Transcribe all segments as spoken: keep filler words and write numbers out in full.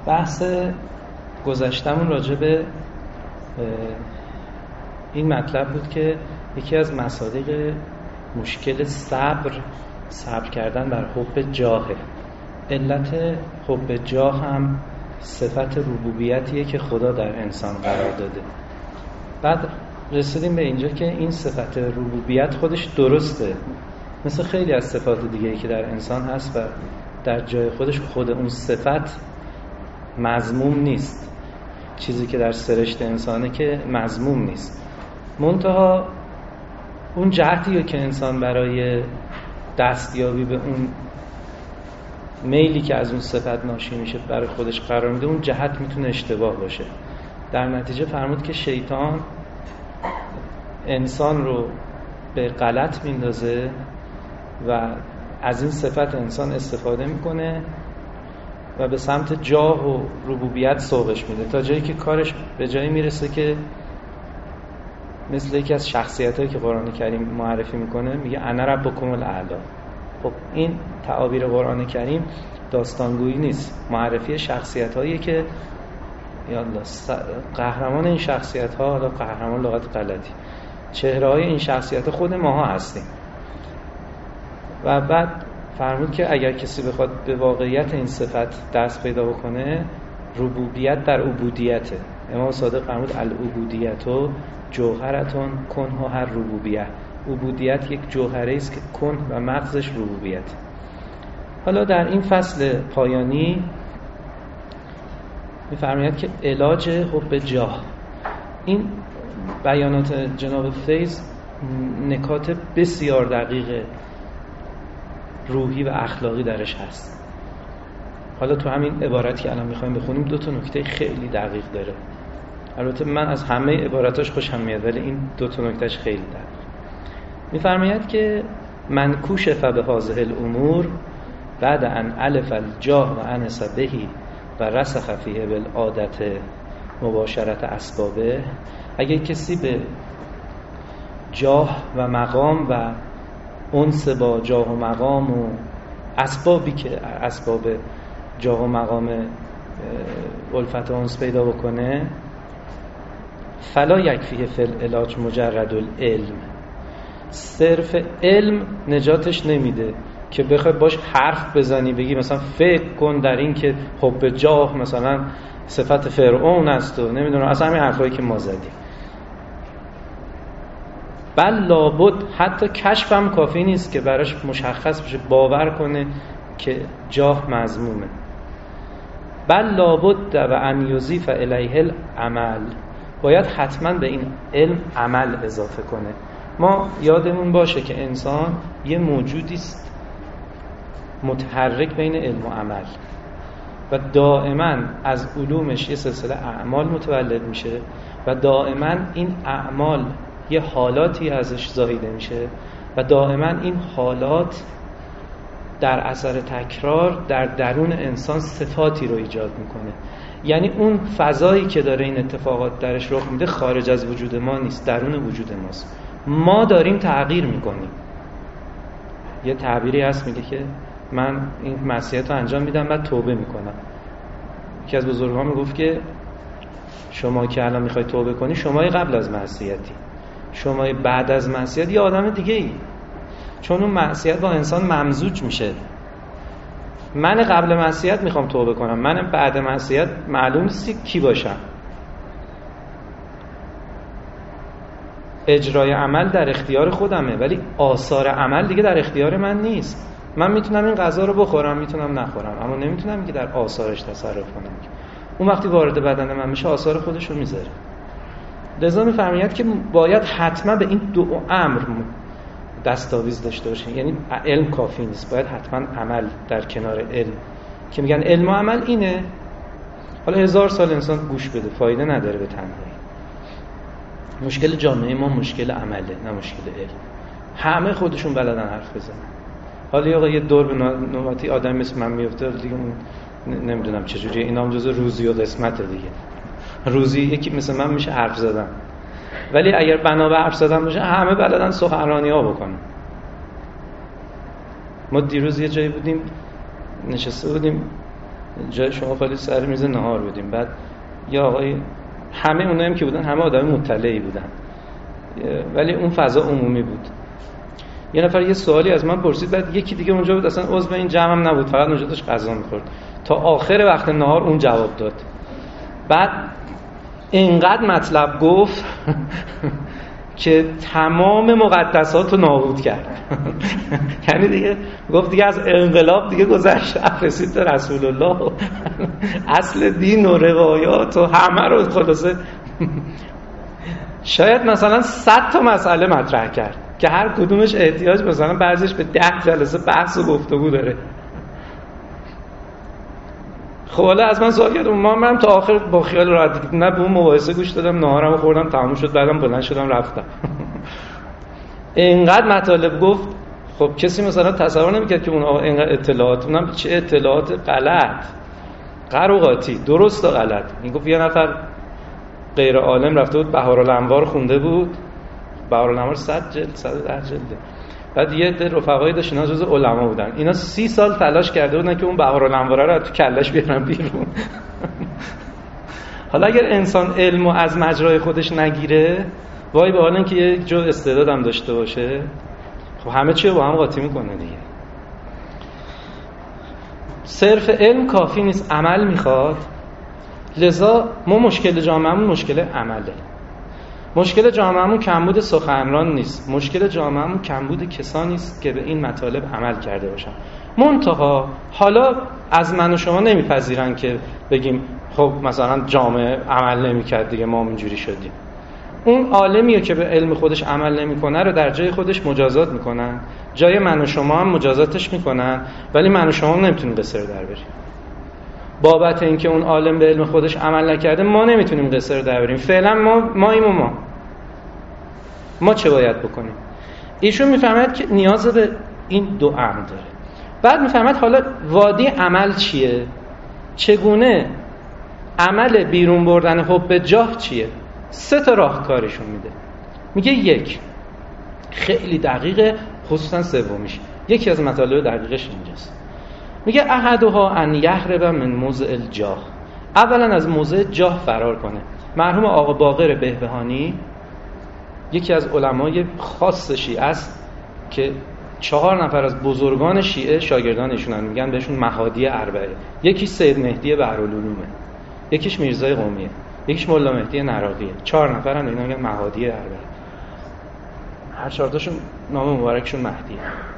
بحث گذشتمون راجع به این مطلب بود که یکی از مصادیق مشکل صبر صبر کردن بر حب جاهه. علت حب جاه هم صفت ربوبیتیه که خدا در انسان قرار داده. بعد رسیدیم به اینجا که این صفت ربوبیت خودش درسته، مثل خیلی از صفات دیگه‌ای که در انسان هست و در جای خودش خود اون صفت مذموم نیست. چیزی که در سرشت انسانه که مذموم نیست، منتها اون جهتی که انسان برای دستیابی به اون میلی که از اون صفت ناشی میشه برای خودش قرار میده، اون جهت میتونه اشتباه باشه. در نتیجه فرمود که شیطان انسان رو به غلط میندازه و از این صفت انسان استفاده میکنه و به سمت جاه و ربوبیت سوقش میده، تا جایی که کارش به جایی میرسه که مثل یکی از شخصیتایی که قرآن کریم معرفی میکنه، میگه انا ربکم الاعلی. خب این تعابیر قرآن کریم داستانگویی نیست، معرفی شخصیتایی که یالله قهرمان این شخصیت ها، حالا قهرمان لغت غلطی، چهره های این شخصیت خود ماها هستیم. و بعد فرمود که اگر کسی بخواد به واقعیت این صفت دست پیدا بکنه، ربوبیت در عبودیته. امام صادق فرمود العبودیتو جوهرتون کنه هر ربوبیت. عبودیت یک جوهره است که کن و مغزش ربوبیت. حالا در این فصل پایانی می‌فرماید که علاج حب جاه، این بیانات جناب فیض نکات بسیار دقیق روحی و اخلاقی درش هست. حالا تو همین عبارتی که الان می‌خوایم بخونیم دو تا نکته خیلی دقیق داره. البته من از همه عباراتاش خوشم میاد، ولی این دو تا نکتهش خیلی دقیق. می‌فرماید که من کوشف به هذه الامور بعد ان الف الجاه و انس بهی و رسخ فیه بالعادت مباشرت اسبابه. اگه کسی به جاه و مقام و انس با جاه و مقام و اسبابی که اسباب جاه و مقام الفت و انس پیدا بکنه، فلا یکفیه فی العلاج مجرد العلم، صرف علم نجاتش نمیده که بخوای باش حرف بزنی بگی مثلا فکر کن در این که حب جاه مثلا صفت فرعون است و نمیدونم اصلا همین حرفایی که ما زدیم. بل لابد حتی کشف هم کافی نیست که براش مشخص بشه، باور کنه که جاه مذمومه. بل لابد و ان یضیف الیه العمل، باید حتما به این علم عمل اضافه کنه. ما یادمون باشه که انسان یه موجودی است متحرک بین علم و عمل و دائما از علومش یه سلسله اعمال متولد میشه و دائما این اعمال یه حالاتی ازش زاییده میشه و دائما این حالات در اثر تکرار در درون انسان صفاتی رو ایجاد میکنه. یعنی اون فضایی که داره این اتفاقات درش رخ میده خارج از وجود ما نیست، درون وجود ماست. ما داریم تغییر میکنیم. یه تعبیری هست میگه که من این معصیت رو انجام میدم بعد توبه میکنم. یکی از بزرگان میگفت که شما که الان میخوای توبه کنی، شمای قبل از معصیتی، شمای بعد از معصیت یه آدم دیگه ای، چون اون معصیت با انسان ممزوج میشه. من قبل معصیت میخوام توبه کنم، من بعد معصیت معلوم نیست کی باشم. اجرای عمل در اختیار خودمه، ولی آثار عمل دیگه در اختیار من نیست. من میتونم این غذا رو بخورم، میتونم نخورم، اما نمیتونم که در آثارش تصرف کنم. اون وقتی وارد بدن من میشه آثار خودش رو میذاره. لذا میفرماید که باید حتما به این دو امر دستاویز داشته باشیم. یعنی علم کافی نیست، باید حتما عمل در کنار علم، که میگن علم و عمل اینه. حالا هزار سال انسان گوش بده فایده نداره به تنهایی. مشکل جامعه ما مشکل عمله، نه مشکل علم. همه خودشون بلدن حرف بزنن. حالا یا یه دور به نوبتی آدم مثل من میفته دیگه، اون نمیدونم چجوریه، اینا هم جزء روزی و قسمت دیگه. روزی یکی مثل من میشه حرف زدن، ولی اگر بنا به حرف زدن باشه همه بلدن سخنرانی ها بکنن. ما دیروز یه جایی بودیم نشسته بودیم جای شما خالی سر میز نهار بودیم. بعد یا آقای همه اونایی هم که بودن همه آدم مطلعی بودن، ولی اون فضا عمومی بود. یه نفر یه سوالی از من پرسید، بعد یکی دیگه اونجا بود اصلا عضو این جمع هم نبود، فقط اونجا داشت غذا می‌خورد. تا آخر وقت نهار اون جواب داد. بعد اینقدر مطلب گفت که تمام مقدسات رو نابود کرد. یعنی دیگه گفت دیگه از انقلاب دیگه گذشت، رسید به رسول الله، اصل دین و روایات و همه رو خلاصه. شاید مثلا صد تا مسئله مطرح کرد که هر کدومش احتیاج مثلا بعضیش به ده جلسه بحث و گفتگو داره. خب حالا از من سوال کرد، ما من تا آخر با خیال راحت نه به اون مباحثه گوش دادم، ناهارمو خوردم تموم شد، بعدم بلند شدم رفتم. اینقدر مطالب گفت. خب کسی مثلا تصور نمی‌کرد که اون آقا اینقدر اطلاعات، اونم چه اطلاعات غلط قروقاتی، درست و غلط. میگفت یه نفر غیر عالم رفته بود بهارالانوار خونده بود، بهارالانوار صد جلد صد و ده جلده. بعد یه عده رفقایی داشت اینا جزء علما بودن، اینا سی سال تلاش کرده بودن که اون بهارالانوار رو تو کلش بیارن بیرون. حالا اگر انسان علمو از مجرای خودش نگیره، وای به حال اینکه یه جو استعدادم داشته باشه، خب همه چی رو با هم قاطی میکنه دیگه. صرف علم کافی نیست، عمل میخواد. لذا ما مشکل جامعهمون مشکل عمله. مشکل جامعهمون کمبود سخنران نیست، مشکل جامعهمون کمبود کسانی است که به این مطالب عمل کرده باشن. منتها حالا از من و شما نمیپذیرن که بگیم خب مثلا جامعه عمل نمیکرد دیگه ما اینجوری شدیم. اون عالمیه که به علم خودش عمل نمیکنه رو در جای خودش مجازات میکنن، جای من و شما هم مجازاتش میکنن، ولی من و شما نمیتونیم قصه رو در بریم. بابت اینکه اون عالم به علم خودش عمل نکرده ما نمیتونیم قصه رو در بریم. فعلا ما ماییم و ما ما چه باید بکنیم؟ ایشون میفهمد که نیاز به این دو امر داره. بعد میفهمد حالا وادی عمل چیه؟ چگونه عمل بیرون بردن حب جاه چیه؟ سه تا راهکارشون میده. میگه یک، خیلی دقیقه، خصوصا سومیش یکی از مطالب دقیقش اینجاست. میگه احدها ان یهرب من موضع الجاه. اولا از موضع جاه فرار کنه. مرحوم آقا باقر بهبهانی یکی از علمای خاص شیعه است که چهار نفر از بزرگان شیعه شاگردان ایشونن، میگن بهشون مهادی اربعه. یکیش سید مهدی بحرالعلومه، یکیش میرزای قمیه، یکیش مولا مهدی نراقیه. چهار نفرن اینا میگن مهادی اربعه. هر چهار تاشون نام مبارکشون مهدیه.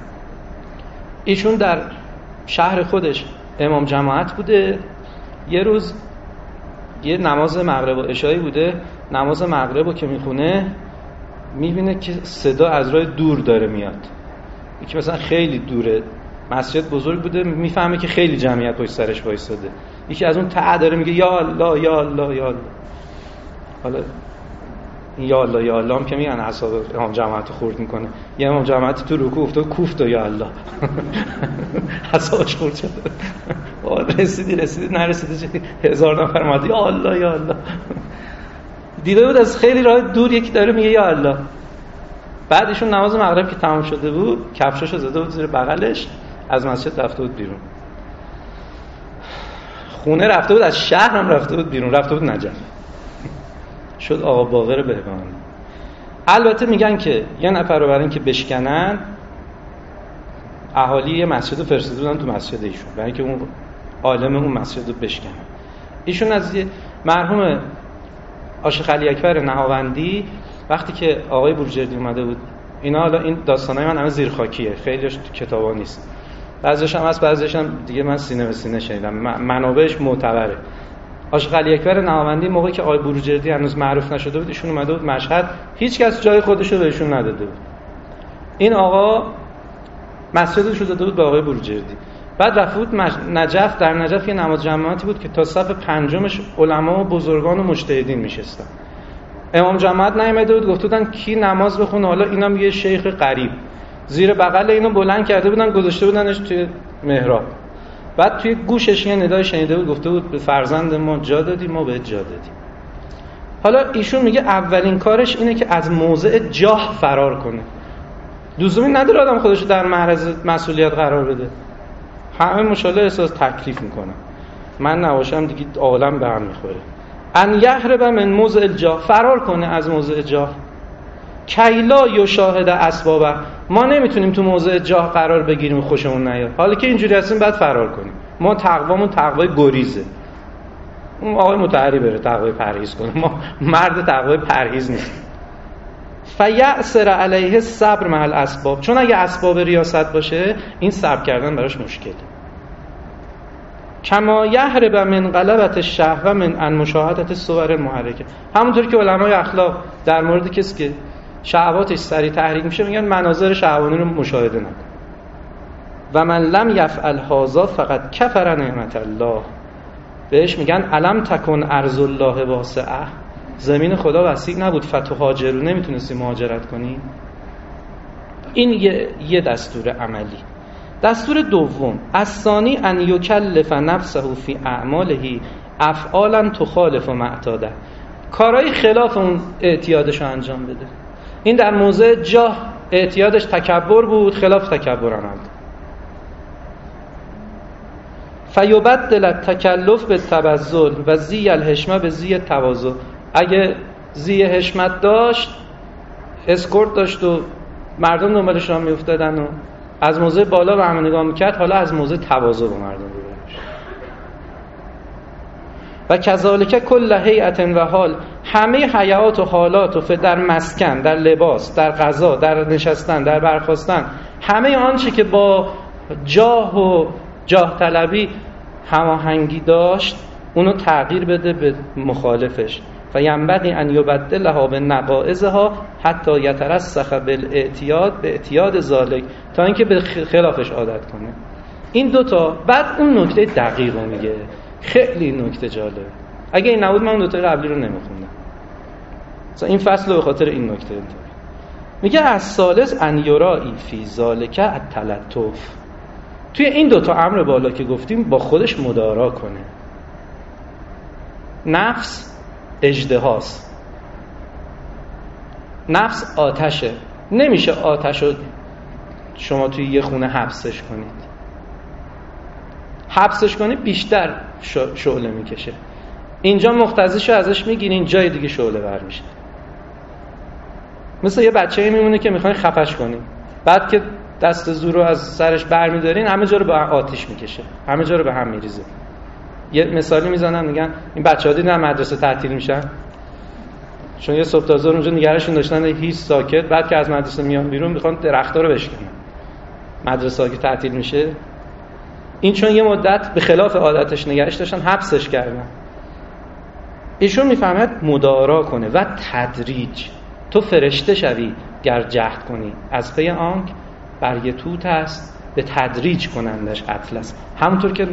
ایشون در شهر خودش امام جماعت بوده. یه روز یه نماز مغرب و عشایی بوده، نماز مغرب رو که میخونه میبینه که صدا از راه دور داره میاد، یکی مثلا خیلی دوره، مسجد بزرگ بوده، میفهمه که خیلی جمعیت پشت سرش وایساده، یکی از اون ته داره میگه یا الله یا الله یا الله. حالا این یا الله یا الله هم که میگن اعصاب امام جماعت خورد میکنه. یه امام جماعت تو رکوع افتاد کوفت و یا الله اعصابش خورد شد. رسیدی رسیدی نرسیدی هزار نفر اومد یا الله یا الله. دیده بود از خیلی راه دور یکی داره میگه یا الله. بعدشون نماز مغرب که تمام شده بود کفشاشو زده بود زیر بغلش، از مسجد رفته بود بیرون، خونه رفته بود، از شهر هم رفته بود بیرون، رفته بود نجف، شد آقا باقر بهبهانی. البته میگن که یه نفر رو برای اینکه بشکنن اهالی یه مسجد رو فرستاده بودن تو مسجد ایشون برای اینکه اون عالم اون مسجد رو بشکنن. ایشون از مرحوم عاشق علی اکبر نهاوندی وقتی که آقای بروجردی اومده بود، اینا حالا این داستانای من همه زیرخاکیه، خیلیش تو کتابا نیست، بعضیش هم هست بعضیش هم دیگه من سینه به سینه شنیدم، منابعش معتبره. عاشق علی اکبر نهاوندی موقعی که آقای بروجردی هنوز معروف نشده بود ایشون اومده بود مشهد، هیچ کس جای خودش رو بهشون نداده بود. این آقا مسجدش رو داده بود به آقای بروجردی. بعد رفت بود نجف، در نجف یه نماز جماعتی بود که تا صف پنجمش علما و بزرگان و مجتهدین میشستن. امام جماعت نیامده بود، گفت بودن کی نماز بخونه، حالا اینم یه شیخ غریب زیر بغل اینو بلند کرده بودن گذاشته بودنش توی محراب. بعد توی گوشش یه ندای شنیده بود، گفته بود به فرزند ما جا دادی، ما به جا دادیم. حالا ایشون میگه اولین کارش اینه که از موضع جاه فرار کنه. لزومی نداره آدم خودش در معرض مسئولیت قرار بده، همه مشالله احساس تکلیف میکنن. من نباشم دیگه عالم به هم میخوره. ان یهرب من موضع الجاه، فرار کنه از موضع جاه. کیلا یشاهد اسبابه، ما نمیتونیم تو موضع جاه قرار بگیریم خوشمون نیاد. حالا که اینجوری هستیم بعد فرار کنیم. ما تقوامون تقوای گریزه. اون آقای متحری بره تقوای پرهیز کنه، ما مرد تقوای پرهیز نیستیم. فیأسر علیه صبر مع الاسباب، چون اگه اسباب ریاست باشه این صبر کردن براش مشکله. کما یهرب من غلبت الشهوه من ان مشاهدت الصور المحرکه، همونطور که علمای اخلاق در مورد کسی که شهواتش سریع تحریک میشه میگن مناظر شهوانی رو مشاهده نکن. و من لم یفعل هذا فقط کفر نعمت الله، بهش میگن الم تکن ارض الله واسعه، زمین خدا وسیع نبود فتهاجروا، نمیتونستی مهاجرت کنی. این یه, یه دستور عملی. دستور دوم، الثانی ان یکلف نفسه فی اعماله افعالا تخالف معتاده، کارهای خلاف اون اعتیادش رو انجام بده. این در موضع جاه اعتیادش تکبر بود، خلاف تکبر عمل. فیبدل التکلف به تبذل و زی الحشمه به زی تواضع، اگه زی حشمت داشت، اسکورت داشت و مردم دنبالش را میافتادن و از موضع بالا به همه نگاه میکرد، حالا از موضع تواضع به مردم رو برش. و کذالک کل هیئت و حال، همه حیات و حالات و در مسکن، در لباس، در غذا، در نشستن، در برخاستن، همه آنچه که با جاه و جاه طلبی هماهنگی داشت اونو تغییر بده به مخالفش. و ینبغی ان یبدلها بنقائضها حتی یترسخ بالاعتیاد به اعتیاد ذالک، تا اینکه به خلافش عادت کنه. این دوتا. بعد اون نکته دقیق رو میگه، خیلی نکته جالب. اگه این نبود من اون دوتا قبلی رو نمیخوندم. مثلا این فصل رو به خاطر این نکته انتخاب میگه از ثالث ان یرائی فی ذالک التلطف، توی این دوتا امر بالا که گفتیم با خودش مدارا کنه. نفس اژدهاست، نفس آتشه، نمیشه آتش رو شما توی یه خونه حبسش کنید. حبسش کنید بیشتر شعله میکشه. اینجا مختزیشو ازش میگیرین، جای دیگه شعله بر میشه. مثل یه بچه‌ای میمونه که میخواین خفش کنین، بعد که دست زور رو از سرش برمیدارین همه جا رو به آتش میکشه، همه جا رو به هم میریزه. یه مثالی میزنن میگن این بچه‌ها دیدن مدرسه تعطیل میشن، چون یه صبح تا ظهر اونجا نگرشون داشتن هیچ ساکت، بعد که از مدرسه میان بیرون میخوان درختا رو بشکنن. مدرسه که تعطیل میشه، این چون یه مدت به خلاف عادتش نگرش داشتن حبسش کردن. ایشون میفهمد مدارا کنه و تدریج. تو فرشته شوی گر جهد کنی، از پی آنک برگ توت است به تدریج کنندش اطلس. همونطور که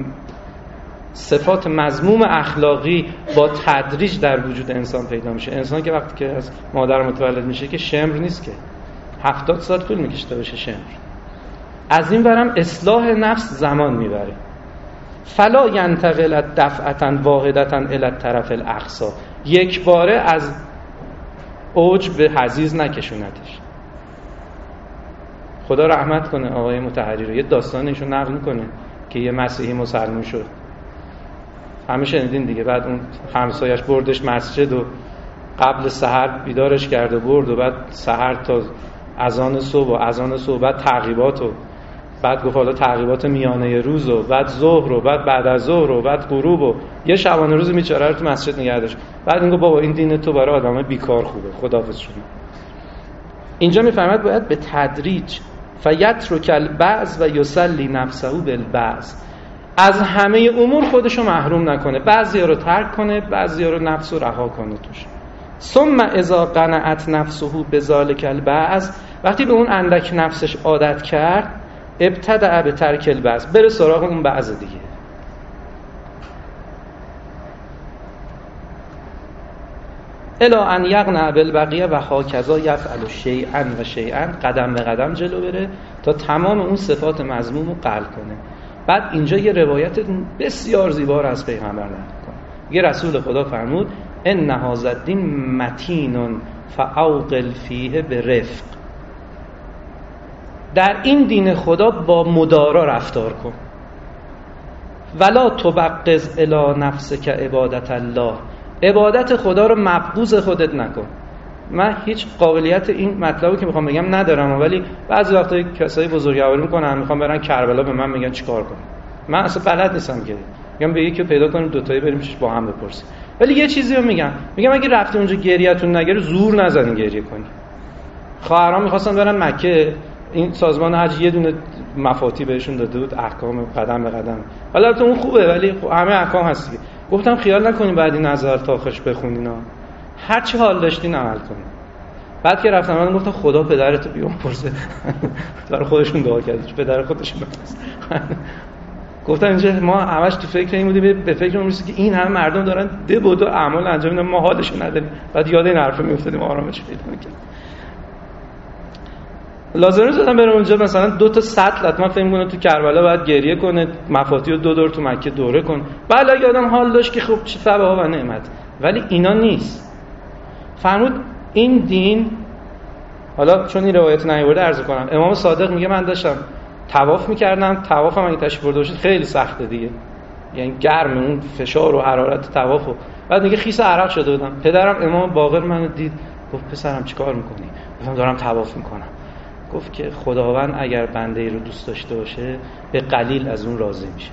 صفات مذموم اخلاقی با تدریج در وجود انسان پیدا میشه. انسان که وقتی که از مادر متولد میشه که شمر نیست، که هفتاد سال طول میکشه تا بشه شمر. از این برم اصلاح نفس زمان میبره. فلا ینتقل دفعتا واحدتا الی الطرف الاقصی، یک باره از اوج به حضیض نکشونتش. خدا رحمت کنه آقای مطهری رو، یه داستانشو نقل میکنه که یه مسیحی مسلمان شد. همه شنیدین دیگه. بعد اون همسایش بردش مسجد و قبل سحر بیدارش کرد و برد و بعد سحر تا اذان صبح و اذان صبح بعد تعقیبات و بعد گفت حالا تعقیبات میانه روز و بعد ظهر و بعد بعد از ظهر و بعد غروب و یه شبانه روز میچاره رو تو مسجد نگه داشت. بعد این گفت بابا این دین تو برای آدمای بیکار خوبه، خداحافظ شما. اینجا میفهمد باید به تدریج فیترک البعض و یصلی نفسه بالبعض، از همه امور خودشو محروم نکنه، بعضیا رو ترک کنه، بعضیا رو نفس رو رها کنه توش. ثم اذا قنعت نفسه بذلک البعض، وقتی به اون اندک نفسش عادت کرد، ابتدع به ترک البعض، بره سراغ اون بعض دیگه. الا ان یقنع بالبقیه و هاکذا یفعل شیئا و شیئا، قدم به قدم جلو بره تا تمام اون صفات مذموم رو قلع کنه. بعد اینجا یه روایت بسیار زیبا رو از پیغمبر نقل کنه. یه رسول خدا فرمود ان هذا الدین متین فاوقل فیه برفق، در این دین خدا با مدارا رفتار کن. ولا تبغض الی نفسک عبادت الله، عبادت خدا رو مبغوض خودت نکن. من هیچ قابلیت این مطلبی که میخوام بگم ندارم، ولی بعضی وقتا کسایی بزرگواری میکنن میخوام برن کربلا، به من میگن چیکار کنم. من اصلا بلد نیستم که میگم به یکی پیدا کنیم دوتایی بریم پیش با هم بپرسیم. ولی یه چیزی رو میگم میگم اگه رفتی اونجا گریه‌تون نگیره زور نزنین گریه کنی. خواهرام میخواستن برن مکه، این سازمان حج یه دونه مفاتی بهشون داده بود، احکام قدم به قدم. حالا تو اون خوبه ولی همه احکام هست دیگه. گفتم خیال نکنین بعد این نظر تا آخرش بخونینا، هر چی حال داشتین عمل کنین. بعد که رفتم من گفتم خدا پدرتو بیام پرسه. برای خودشون دعا کرد، پدر خودشون بپرس. گفتم اینجا ما همش تو فکر این بودیم، به فکر اون که این همه مردم دارن ده بودو اعمال انجام میدن، ما حالشو نداریم. بعد یاد این حرفا میافتادیم، آرامش پیدا می‌کردیم. لازم نیست آدم بره اونجا مثلا دو تا سطل حتما فهم کنه تو کربلا باید گریه کنه، مفاتی رو دو دور تو مکه دوره کن. بله اگه آدم حال داشت که خب چه ثواب و نعمت، ولی اینا نیست. فرمود این دین، حالا چون این روایت نیورده عرض کنم، امام صادق میگه من داشتم طواف میکردم، طوافم اگه تشریف برده باشید خیلی سخته دیگه، یعنی گرم اون فشار و حرارت طواف. بعد میگه خیس عرق شده بودم. پدرم امام باقر منو دید گفت پسرم چیکار میکنی؟ گفتم دارم طواف میکنم. گفت که خداوند اگر بنده ای رو دوست داشته باشه به قلیل از اون راضی میشه.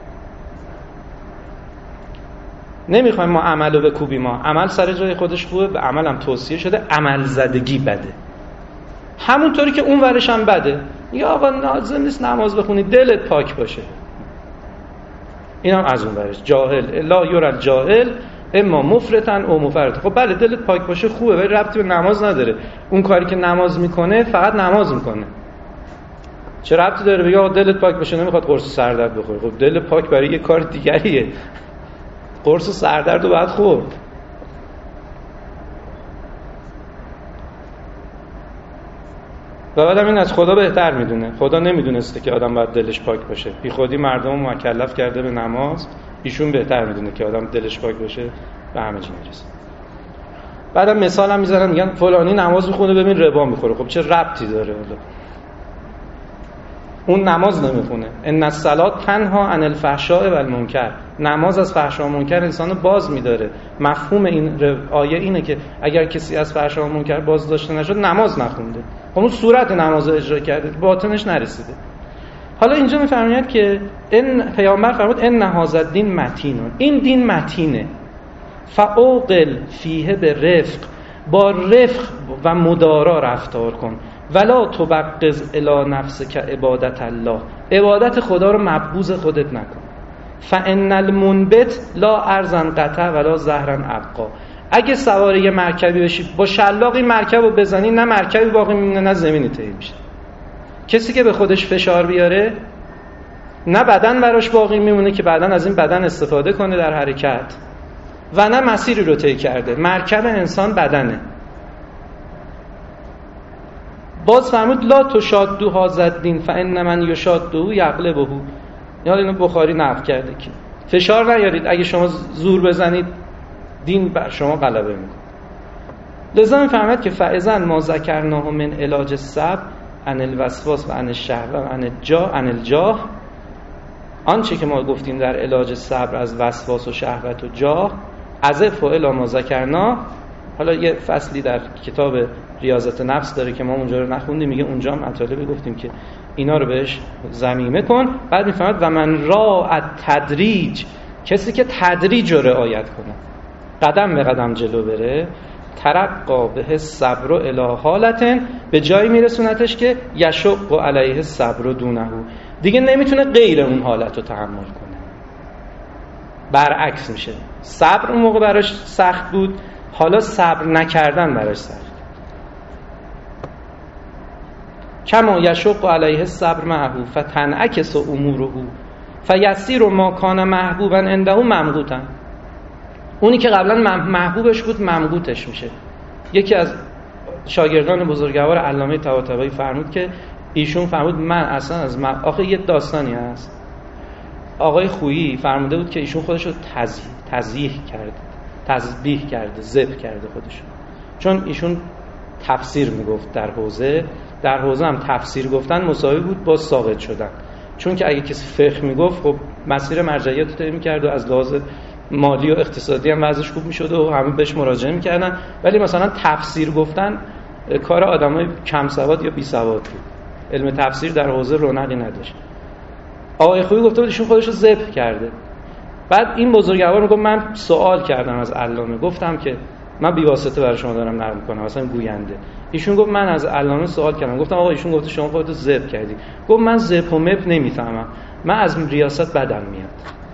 نمیخوایم ما عملو بکوبیم، ما عمل سر جای خودش خوبه، به عملم توصیه شده، عمل زدگی بده. همونطوری که اون ورش هم بده. یا آقا لازم نیست نماز بخونی، دلت پاک باشه. اینم از اون ورش جاهل لا یرل جاهل اما مفرطن او مفرط. خب بله دلت پاک باشه خوبه، ولی ربطی به نماز نداره. اون کاری که نماز میکنه فقط نماز میکنه. چه ربطی داره بگه آقا دلت پاک باشه نمیخواد قرص سردرد بخوره؟ خب دل پاک برای یه کار دیگریه. قرص سردرد رو باید خورد. و بعدم این از خدا بهتر میدونه. خدا نمیدونسته که آدم باید دلش پاک باشه، بی خودی مردم رو مکلف کرده به نماز. ایشون بهتر میدونه که آدم دلش پاک باشه به همه چی میرسه. بعدم مثال هم میزنن میگن فلانی نماز میخونه ببین ربا میخوره. خب چه ربطی داره؟ حالا اون نماز نمیخونه. ان الصلاه تنها عن الفحشاء و المنکر. نماز از فحشا و منکر انسانو باز میداره. مفهوم این آیه اینه که اگر کسی از فحشا و منکر باز داشته نشد نماز نخونده. اون صورت نماز اجرا کرده، باطنش نرسیده. حالا اینجا میفرماید که این پیامبر فرمود ان هذا الدین متین، این دین متینه. فاوقل فیه به رفق، با رفق و مدارا رفتار کن. ولا تبغض الی نفسک عبادت الله، عبادت خدا رو مبغوض خودت نکن. فان المنبت لا ارضا قطع ولا زهرا ابقا. اگه سوار یه مرکبی بشی با شلاق این مرکب رو بزنی، نه مرکبی باقی میمونه نه زمینی طی میشه. کسی که به خودش فشار بیاره نه بدن براش باقی میمونه که بعدن از این بدن استفاده کنه در حرکت، و نه مسیری رو طی کرده. مرکب انسان بدنه. باز فرمود لا تشادو هذا الدین فان من یشادو یغلبه. یاد اینو بخاری نقل کرده که فشار نیارید، اگه شما زور بزنید دین بر شما غلبه میکنه. لذا میفهمد که فاذا ما ذکرناه من علاج الصبر عن الوسواس و عن الشهوه و عن الجاه عن الجاه، آنچه که ما گفتیم در علاج صبر از وسواس و شهوت و جاه، از فعل ما ذکرنا. حالا یه فصلی در کتاب ریاضت نفس داره که ما اونجا رو نخوندیم، میگه اونجا هم مطالبی گفتیم که اینا رو بهش ضمیمه کن. بعد میفهمد و من را التدریج، کسی که تدریج رو رعایت کنه، قدم به قدم جلو بره، ترقا به صبر و الی حالتن، به جایی میرسونتش که یشق علیه صبر و دونه، دیگه نمیتونه غیر اون حالت رو تحمل کنه. برعکس میشه. صبر اون موقع براش سخت بود، حالا صبر نکردن براش سخت. کما یشق علیه صبر معه فتنعکس اموره فیسیر ما کان محبوبا عنده ممقوتا. اونی که قبلا محبوبش بود ممقوتش میشه. یکی از شاگردان بزرگوار علامه طباطبایی فرمود که ایشون فرمود من اصلا از م... آخه یه داستانی هست، آقای خویی فرموده بود که ایشون خودشو تزیح تزیح کرده، تسبیح کرده، ذبح کرده خودشو، چون ایشون تفسیر میگفت در حوزه در حوزه هم تفسیر گفتن مساوی بود با ساقط شدن. چون که اگه کسی فقه میگفت خب مسیر مرجعیت رو طی می‌کرد و از لحاظ مالی و اقتصادی هم وضعش خوب می‌شد و همه بهش مراجعه می‌کردن، ولی مثلا تفسیر گفتن کار آدمای کم سواد یا بی سواد بود. علم تفسیر در حوزه رونقی نداشت. آقای خویی گفته بود ایشون خودش رو ذبح کرده. بعد این بزرگوار میگه من سوال کردم از علامه، گفتم که من بی واسطه برای شما دارم نقل می‌کنم، مثلا گوینده. ایشون گفت من از علامه سوال کردم، گفتم آقا ایشون گفته شما خودتو ذبح کردی. گفت من ذبح و مبح نمیفهمم، من از ریاست بدم میاد.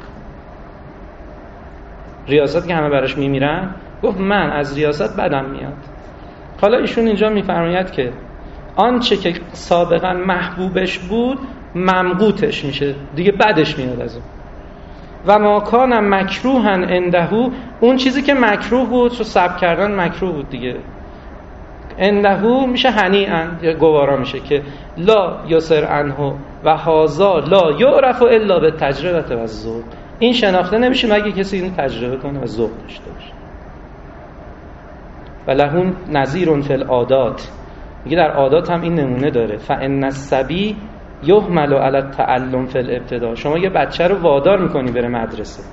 ریاست که همه براش میمیرن، گفت من از ریاست بدم میاد. حالا ایشون اینجا میفرماید که آنچه که سابقا محبوبش بود ممقوتش میشه دیگه، بدش میاد از اون. و ما کان مکروها عنده، اون چیزی که مکروه بود رو سبک کردن مکروه بود دیگه، عنده میشه هنیئا یا گوارا میشه که لا یسر عنه و هذا لا یعرف الا بالتجربه و الذوق، این شناخته نمیشه مگه کسی اینو تجربه کنه و ذوق داشته باشه. و لهون نظیر فی العادات، میگه در عادات هم این نمونه داره. فان الصبی یحمل علی التعلم فی الابتدا، شما یه بچه رو وادار میکنی بره مدرسه،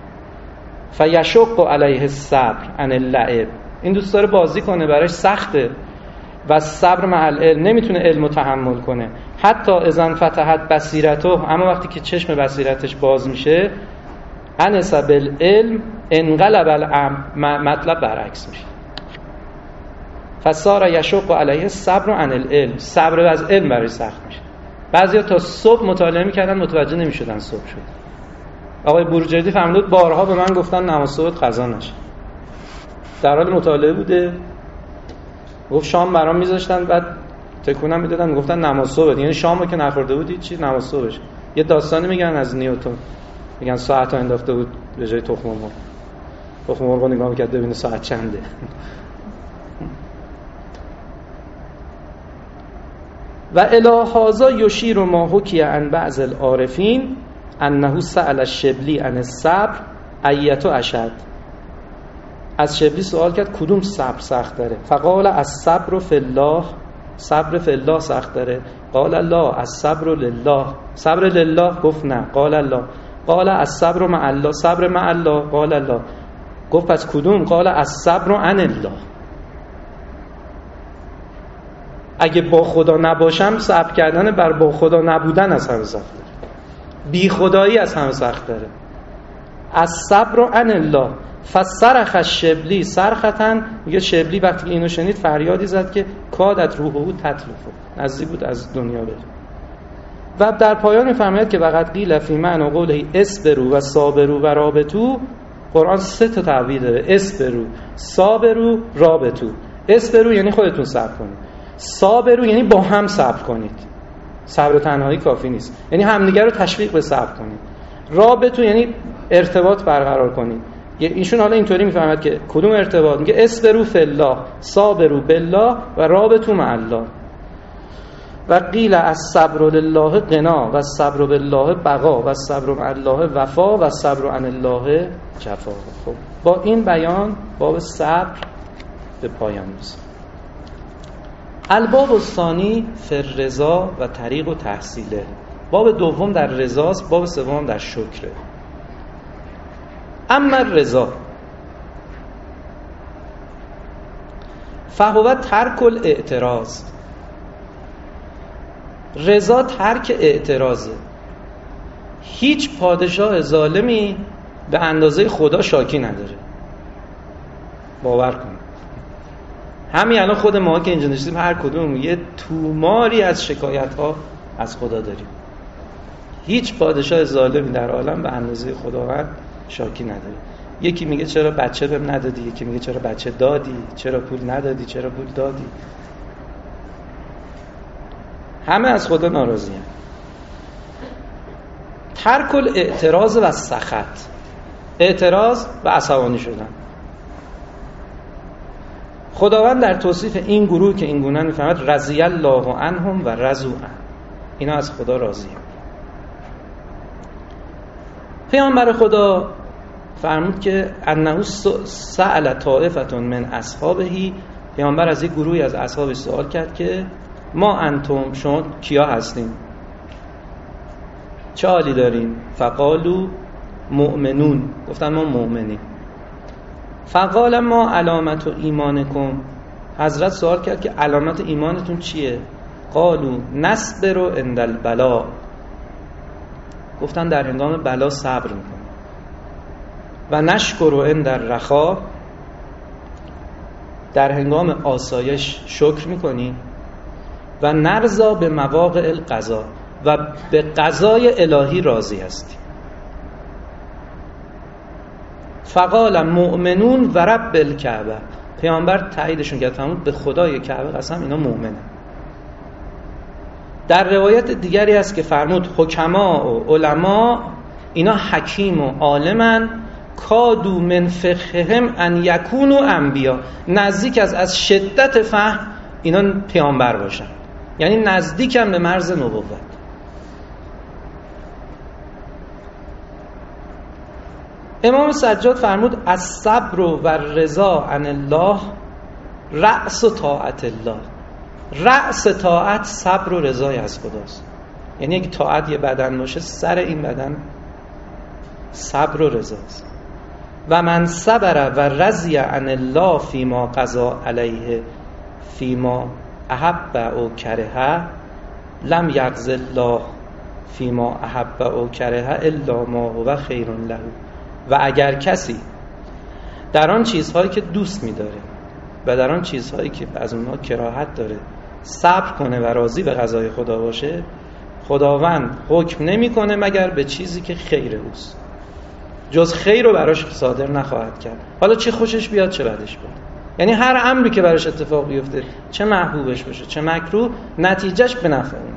فیشق علیه الصبر عن اللعب، این دوست داره بازی کنه براش سخته، و صبر مع العلم، نمیتونه علم رو تحمل کنه. حتی اذا فتحت بصیرته، اما وقتی که چشم بصیرتش باز میشه، انس بالعلم انقلب الامر، مطلب برعکس میشه. فصار یشق علیه الصبر عن العلم، صبر از علم برای سخت میشه. بعضیا تا صبح مطالعه میکردن متوجه نمیشدن صبح شد. آقای بروجردی فرمود بارها به من گفتن نماز صبح قضا نشه، در حال مطالعه بوده، گفت شام برام میذاشتن بعد تکونم میدادن میگفتن نماز صبح، یعنی شامو که نخورده بودی چی نماز صبحش. یه داستانی میگن از نیوتن، میگن ساعت ها انداخته بود به جای تخم مرغ، تخم مرغ رو نگاه میکرد ببینه ساعت چنده. و الی هذا یشیر ما حکی عن بعض العارفین انه سأل الشبلی عن الصبر ایتو اشد، از شبلی سوال کرد کدوم صبر سخت داره؟ فقال الصبر فی الله، صبر فی الله سخت داره. قال الله الصبر لله، صبر لله، گفت نه. قال الله، قال الصبر مع الله، صبر مع الله، قال الله، گفت پس کدوم؟ قال الصبر عن الله، اگه با خدا نباشم صبر کردن بر با خدا نبودن از همه سخت داره، بی خدایی از همه سخت داره. الصبر عن الله. فصرخ الشبلی صرختن، میگه شبلی وقتی اینو شنید فریادی زد که کادت روحه تتلفه، نزدیک بود از دنیا بره. و در پایان میفرماید که وقت قیل فی معنی قوله اصبروا و صابروا و رابطوا، قرآن سه تا تعبیر داره: اصبروا، صابروا، رابطوا. اصبروا یعنی خودتون صبر کنید، صابروا یعنی با هم صبر کنید، صبر تنهایی کافی نیست، یعنی همدیگه رو تشویق به صبر کنید. رابطوا یعنی ارتباط برقرار کنید. ایشون حالا اینطوری میفهمد که کدوم ارتباط، میگه اصبروا فی الله، صابروا بالله و رابطوا مع الله. و قیل الصبر لله غنا و الصبر بالله بقا و الصبر مع الله وفا و الصبر عن الله جفا. خب با این بیان باب صبر به پایان رسید. الباب الثانی فی الرضا و طریق و تحصیله. باب دوم در رضاست، باب سوم در شکره. اما الرضا فهو ترک الاعتراض، رضا ترک اعتراضه. هیچ پادشاه ظالمی به اندازه خدا شاکی نداره، باور کن. همین الان خود ما که اینجا نشستیم هر کدوم یه توماری از شکایت ها از خدا داریم. هیچ پادشاه ظالمی در عالم به اندازه خداوند شاکی نداره. یکی میگه چرا بچه بهم ندادی، یکی میگه چرا بچه دادی، چرا پول ندادی، چرا پول دادی. همه از خدا ناراضی هستند. ترک الاعتراض و سخط، اعتراض و عصبانی شدن. خداوند در توصیف این گروه که این گونه میفهمد رضی الله عنهم و رضوا عنه، اینا از خدا راضی هستند. پیامبر خدا فرمود که انه سأل طائفة من اصحابه، پیامبر از یک گروهی از اصحابش سوال کرد که ما انتم، شما کیا هستین؟ چه حالی داریم؟ فقالو مؤمنون، گفتن ما مؤمنیم. فقال ما علامت و ایمانکم، حضرت سوال کرد که علامت ایمانتون چیه؟ قالو نصبر عند البلا، گفتن در هنگام بلا صبر میکنیم. و نشکر عند الرخا، در هنگام آسایش شکر میکنیم. و نرضا به مواقع القضا، و به قضای الهی راضی هستیم. فقال مؤمنون و رب الکعبه، پیامبر تاییدشون کرد، فرمود به خدای کعبه قسم اینا مؤمنه. در روایت دیگری هست که فرمود حکما و علما اینا حکیم و عالمن، کادو من فقههم ان یکونوا انبیا، نزدیک از از شدت فهم اینا پیامبر باشن، یعنی نزدیکم به مرز نبوت. امام سجاد فرمود الصبر و رضا عن الله رأس طاعت الله، رأس طاعت صبر و رضای از خداست. یعنی اگه طاعت یه بدن باشه، سر این بدن صبر و رضاست. و من صبر و رضی عن الله فیما قضا علیه فیما احب او کرها لم یقض الله فیما احب او کرها الا ما هو خیر له. و اگر کسی در آن چیزهایی که دوست می‌داره و در آن چیزهایی که از اونها کراهت داره صبر کنه و راضی به قضای خدا باشه، خداوند حکم نمی‌کنه مگر به چیزی که خیر اوست، جز خیر رو براش صادر نخواهد کرد، حالا چه خوشش بیاد چه بدش بیاد. یعنی هر امری که براش اتفاق بیفته، چه محبوبش باشه چه مکروه، نتیجهش به نفع اونه.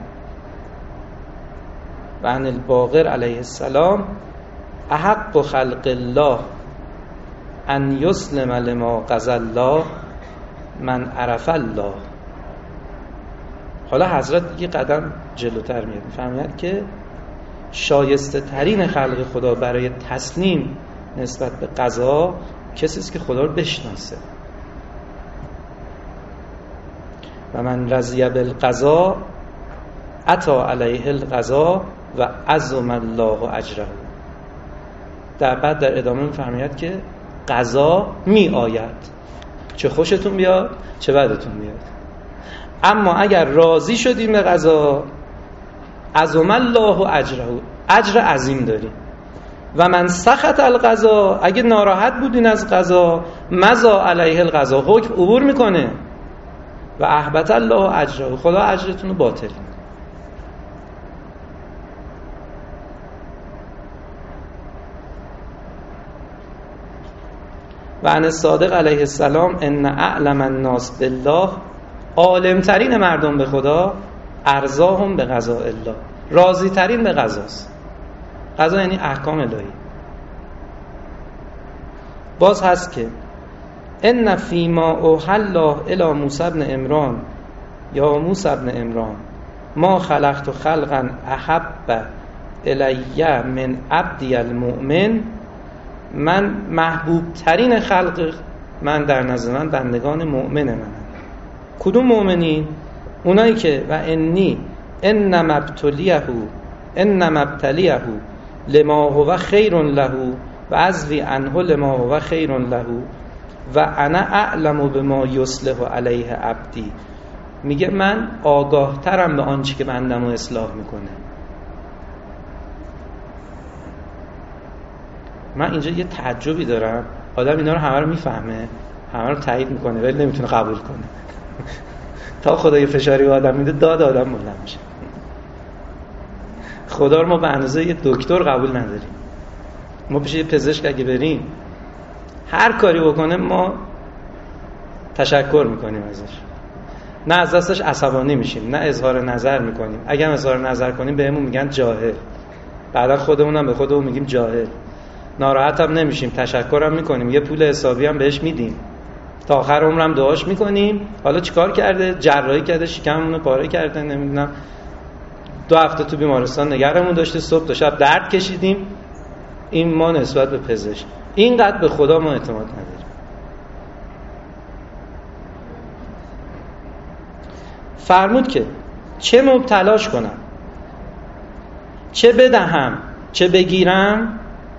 و عن الباقر علیه السلام احق خلق الله ان یسلم لما قضى الله من عرف الله. حالا حضرت یه قدم جلوتر میاد، میفهمید که شایسته ترین خلق خدا برای تسلیم نسبت به قضا کسی است که خدا رو بشناسه. و من رضی بالقضا عطا علیه القضا و عظم الله اجره. در بعد در ادامه میفرماید که قضا می آید، چه خوشتون بیاد چه بدتون بیاد، اما اگر راضی شدیم به قضا عظم الله اجره، اجر عظیم داریم. و من سخط القضا، اگه ناراحت بودین از قضا مضا علیه القضا، حکم عبور میکنه. و احبط الله اجره، خدا اجرتون رو باطل میکنه. و عن صادق علیه السلام ان اعلم الناس بالله، عالم ترین مردم به خدا ارضاهم به قضاء الله، راضی ترین به قضاست. قضا یعنی احکام الهی. باز هست که ان فیما اوحی الله الی موسی بن عمران یا موسی بن عمران ما خلقت خلقا احب الی من عبدی المؤمن، من محبوب ترین خلق من در نزد من بندگان مؤمن منم. کدوم مؤمنین؟ اونایی که و انی انما ابتلیه انما ابتلیه لما هو خیر له و عزوی عنه لما هو خیر له و انا اعلم بما یصلح علیه عبدی. میگه من آگاه ترم به آنچه که بندم رو اصلاح میکنه. من اینجا یه تعجبی دارم، آدم اینا رو همه رو میفهمه، همه رو تایید میکنه ولی نمیتونه قبول کنه. تا خدا یه فشاری به آدم میده داد آدم بلند میشه. خدا رو ما به اندازه یه دکتر قبول نداریم. ما پیش یه پزشک اگه بریم هر کاری بکنه ما تشکر میکنیم ازش، نه از دستش عصبانی میشیم، نه اظهار نظر میکنیم. اگه هم اظهار نظر کنیم بهمون میگن جاهل، بعدا خودمون هم به خودمون میگیم جاهل. ناراحت هم نمیشیم، تشکر هم میکنیم، یه پول حسابی هم بهش میدیم، تا آخر عمرم دعاش میکنیم. حالا چیکار کرده؟ جراحی کرده، شکممون رو پاره کرده، نمیدونم دو هفته تو بیمارستان نگرمون داشته، صبح تا شب درد کشیدیم. این ما نسبت به پزشک، اینقدر به خدا ما اعتماد نداریم. فرمود که چه مبتلاش کنم؟ چه بدهم چه بگیرم،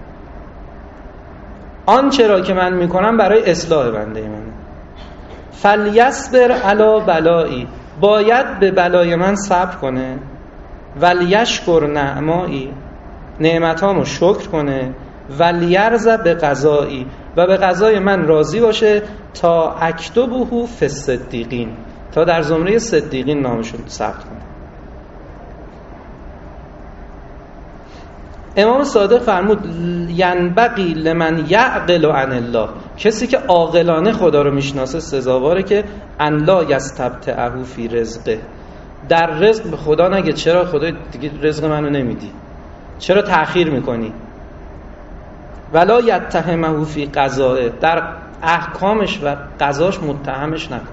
آن چرا که من میکنم برای اصلاح بنده منه. فلیصبر علی بلایی، باید به بلای من صبر کنه. ولیشکر نعمایی، نعمتامو شکر کنه. ولیرضى به قضایی، و به قضای من راضی باشه. تا اکتبه فی الصدیقین، تا در زمره صدیقین نامشون ثبت کنه. امام صادق فرمود ینبغی لمن یعقل عن الله، کسی که عاقلانه خدا رو میشناسه سزاواره که ان لا یستبطئه فی رزقه، در رزق به خدا نگه چرا خدا دیگه رزق منو نمیدی، چرا تأخیر میکنی. ولا یتهمه فی قضائه، در احکامش و قضاش متهمش نکن.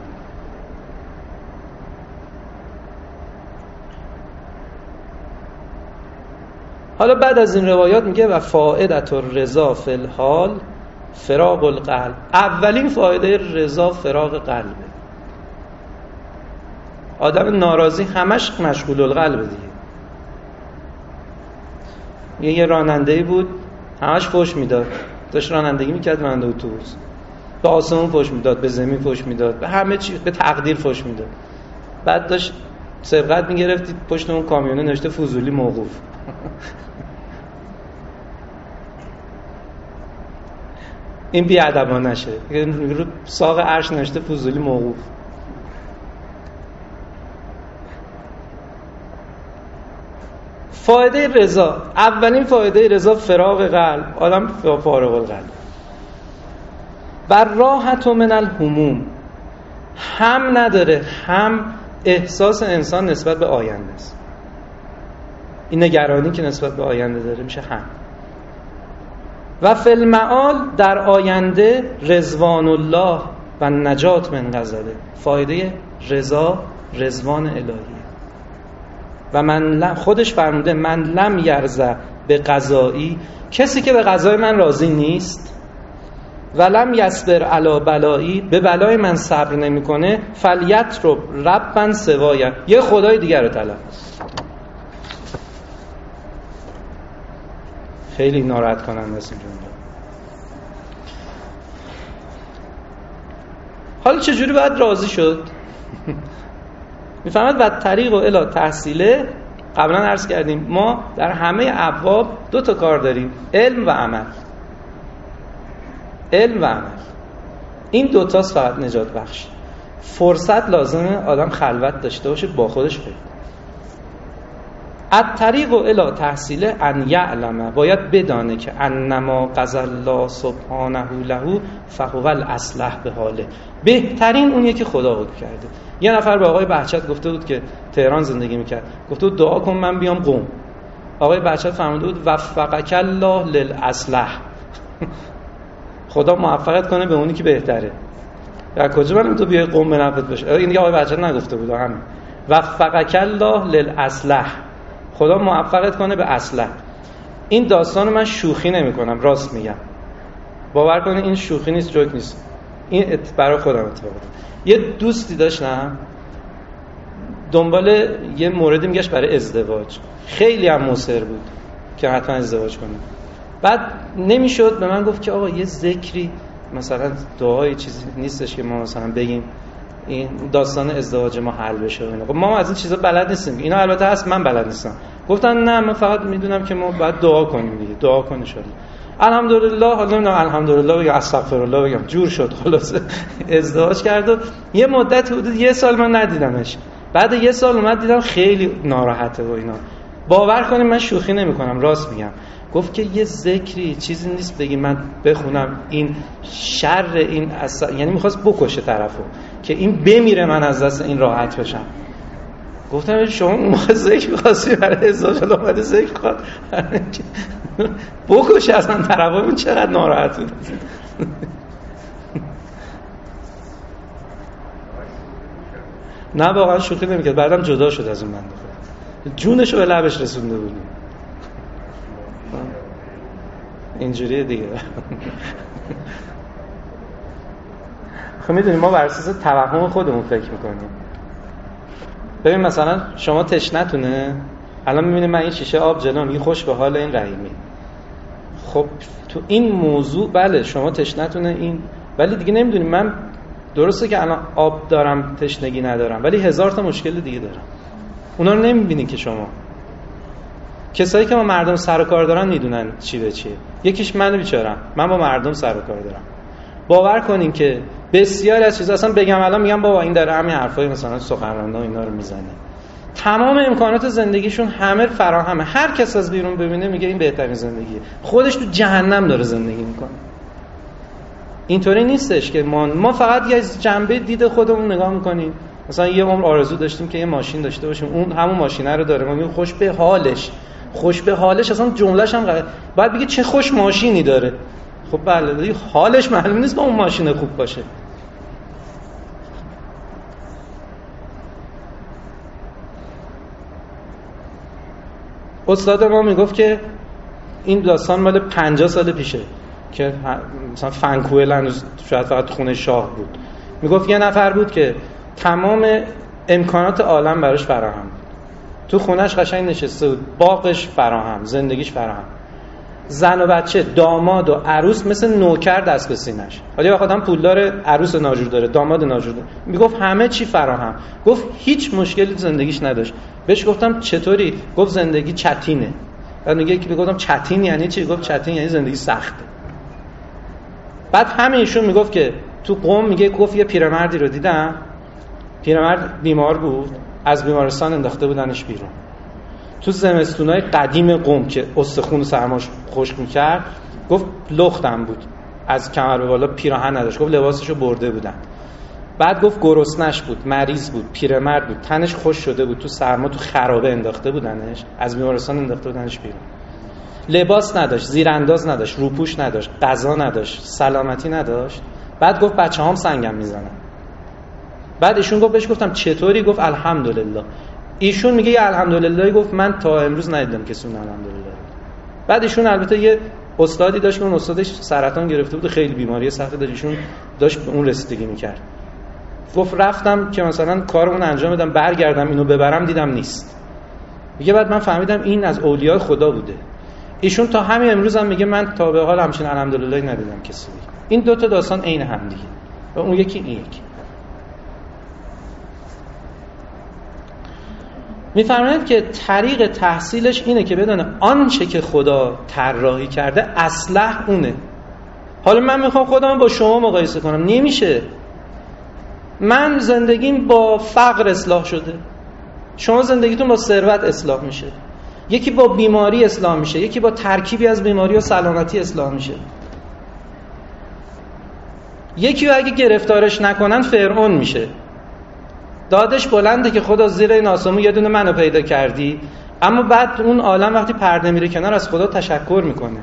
حالا بعد از این روایات میگه و فائدة الرضا فی الحال فراغ القلب، اولین فایده رضا فراغ قلبه. آدم ناراضی همش مشغول القلبه دیگه. یه یه راننده‌ای بود همش فحش میداد، داشت رانندگی میکرد، راننده اتوبوس، به آسمون فحش میداد، به زمین فحش میداد، به همه چی، به تقدیر فحش میداد. بعد داشت سبقت میگرفت، پشت اون کامیونه نوشته فضولی موقوف. این بی‌ادبانه شه، رو ساق عرش نوشته فضولی موقوف. فایده رضا، اولین فایده رضا فراغ قلب، آدم فارغ القلب. و راحت من الهموم، هم نداره، هم احساس انسان نسبت به آینده است. این نگرانی که نسبت به آینده داره میشه هم. و فی المعال، در آینده رضوان الله و نجات من غضبه، فایده رضا رضوان الهیه. و من خودش فرموده من لم یرضى به قضایی، کسی که به قضای من راضی نیست، و لم یصبر علی بلایی، به بلای من صبر نمیکنه، فلیطلب ربا سوای، یه خدای دیگر رو طلب. خیلی ناراحت کننده است این جمله. حالا چجوری باید راضی شد؟ میفهمد و طریق و الی تحصیله. قبلا عرض کردیم ما در همه ابواب دو تا کار داریم، علم و عمل. علم و عمل، این دوتاست فقط نجات بخش. فرصت لازمه آدم خلوت داشته باشه، با خودش فکر. الطریق و الی تحصیله ان یعلم، باید بدانه که انما قضى الله سبحانه له فهو الاصلح به حاله، بهترین اونیه که خدا حکم کرده. یه نفر به آقای بهجت گفته بود که تهران زندگی میکرد، گفته بود دعا کن من بیام قم. آقای بهجت فرموده بود وفقک الله للاصلح، خدا موفقت کنه به اونی که بهتره. در کجا من تو بیای قم بنفت بشه؟ این دیگه آقای بهجت نگفته بود، همین وفقک الله للاصلح، خدا موفقت کنه به اصلح. این داستان من شوخی نمی کنم، راست میگم، باور کنید این شوخی نیست، جوک نیست، این برای خودم اتفاق افتاد. یه دوستی داشتم دنبال یه موردی میگشت برای ازدواج، خیلی هم مصر بود که حتما ازدواج کنه. بعد نمیشد، به من گفت که آقا یه ذکری مثلا دعای چیزی نیستش که ما مثلا بگیم این داستان ازدواج ما حل بشه. خب ما از این چیزا بلد نیستیم، اینا البته هست من بلد نیستم. گفتن نه من فقط میدونم که ما باید دعا کنیم دیگه، دعا کن ان شاء الله. الحمدلله، حالا نمیدونم الحمدلله بگم استغفرالله بگم، جور شد. خلاص ازدواج کرد و یه مدت حدود یه سال من ندیدمش. بعد یه سال اومد دیدم خیلی ناراحته و اینا. باور کنید من شوخی نمی‌کنم، راست میگم. گفت که یه ذکری چیزی نیست بگی من بخونم این شر این اصلا، یعنی می‌خواست بکشه طرفو که این بمیره من از دست این راحت بشم. گفتم شما موقع ذکر می‌خواستی برای ازدواج، الان اومده ذکر خواد بکشه اصلا طرفو، من چقدر ناراحت بود. نه واقعا شوخی نمی‌کرد، بعدم جدا شد از اون بنده خدا، جونشو به لبش رسونده بود. اینجوریه دیگه. خب میدونیم ما بر اساس توهم خودمون فکر میکنیم. ببین مثلا شما تشنتونه الان می‌بینید من این شیشه آب جلوم میگه خوش به حال این رحیمی. خب تو این موضوع بله شما تشنتونه این، ولی دیگه نمیدونیم. من درسته که الان آب دارم تشنگی ندارم، ولی هزار تا مشکل دیگه دارم، اونا رو نمیبینین که شما. کسایی که ما مردم سر و کار دارن میدونن چی به چیه. یکیش من بیچارم، من با مردم سر و کار دارم. باور کنین که بسیاری از چیزا اصلا بگم الان میگم بابا این داره همین حرفای مثلا سخنراندا اینا رو میزنه، تمام امکانات زندگیشون همه فراهمه. هر کس از بیرون ببینه میگه این بهترین زندگیه، خودش تو جهنم داره زندگی میکنه. اینطوری نیستش که ما ما فقط یه جنبه دید خودمون نگاه میکنیم. مثلا یه عمر آرزو داشتیم که یه ماشین داشته باشیم، اون همون ماشینه رو داره، ما میگیم خوش به حالش. خوش به حالش اصلا جمله‌ش هم غلط. بعد بگه چه خوش ماشینی داره. خب بله حالش معلوم نیست با اون ماشین خوب باشه. استاد ما میگفت که این داستان مال پنجاه سال پیشه که مثلا فنکوئل هنوز شاید فقط خونه شاه بود. میگفت یه نفر بود که تمام امکانات عالم براش فراهم بود، تو خونهش قشنگ نشسته بود، باغش فراهم، زندگیش فراهم، زن و بچه، داماد و عروس مثل نوکر دست به سینه‌اش. حالا وقتی آدم پولدار، عروس ناجور داره، داماد ناجور داره، میگفت همه چی فراهم. گفت هیچ مشکلی زندگیش نداشت. بهش گفتم چطوری؟ گفت زندگی چتینه. بعد میگه که گفتم چتین یعنی چی؟ گفت چتین یعنی زندگی سخته. بعد همین ایشون میگفت که تو قم میگه گفت یه پیرمردی رو دیدم، پیرمرد بیمار بود، از بیمارستان انداخته بودنش بیرون. تو زمستونای قدیم قم که استخون سرماش خشک میکرد، گفت لختم بود، از کمر به بالا پیراهن نداشت، گفت لباسشو برده بودن. بعد گفت گرسنش بود، مریض بود، پیرمرد بود، تنش خشک شده بود، تو سرما تو خرابه انداخته بودنش، از بیمارستان انداخته بودنش بیرون. لباس نداشت، زیرانداز نداشت، روپوش نداشت، غذا نداشت، سلامتی نداشت. بعد گفت بچه‌هام سنگم میزنن. بعد ایشون گفت بهش گفتم چطوری؟ گفت الحمدلله. ایشون میگه یه الحمدلله گفت من تا امروز ندیدم کسی اون الحمدلله. بعد ایشون البته یه استادی داشت که اون استادش سرطان گرفته بود، خیلی بیماری سختی داشت، ایشون داشت به اون رسیدگی میکرد. گفت رفتم که مثلا کارمون انجام بدم برگردم اینو ببرم، دیدم نیست. میگه بعد من فهمیدم این از اولیاء خدا بوده. ایشون تا همین امروز هم میگه من تا به حال همچین الحمدلله ندیدم کسی. این دو تا داستان عین هم دیگه، و اون یکی این یکی. میفرماید که طریق تحصیلش اینه که بدونه آنچه که خدا طراحی کرده اصلح اونه. حالا من میخوام خودم با شما مقایسه کنم، نمیشه. من زندگیم با فقر اصلاح شده، شما زندگیتون با ثروت اصلاح میشه، یکی با بیماری اصلاح میشه، یکی با ترکیبی از بیماری و سلامتی اصلاح میشه. یکی رو اگه گرفتارش نکنن فرعون میشه. دادش بلنده که خدا زیر این آسمون یه دونه منو پیدا کردی، اما بعد اون عالم وقتی پرده میره کنار از خدا تشکر میکنه.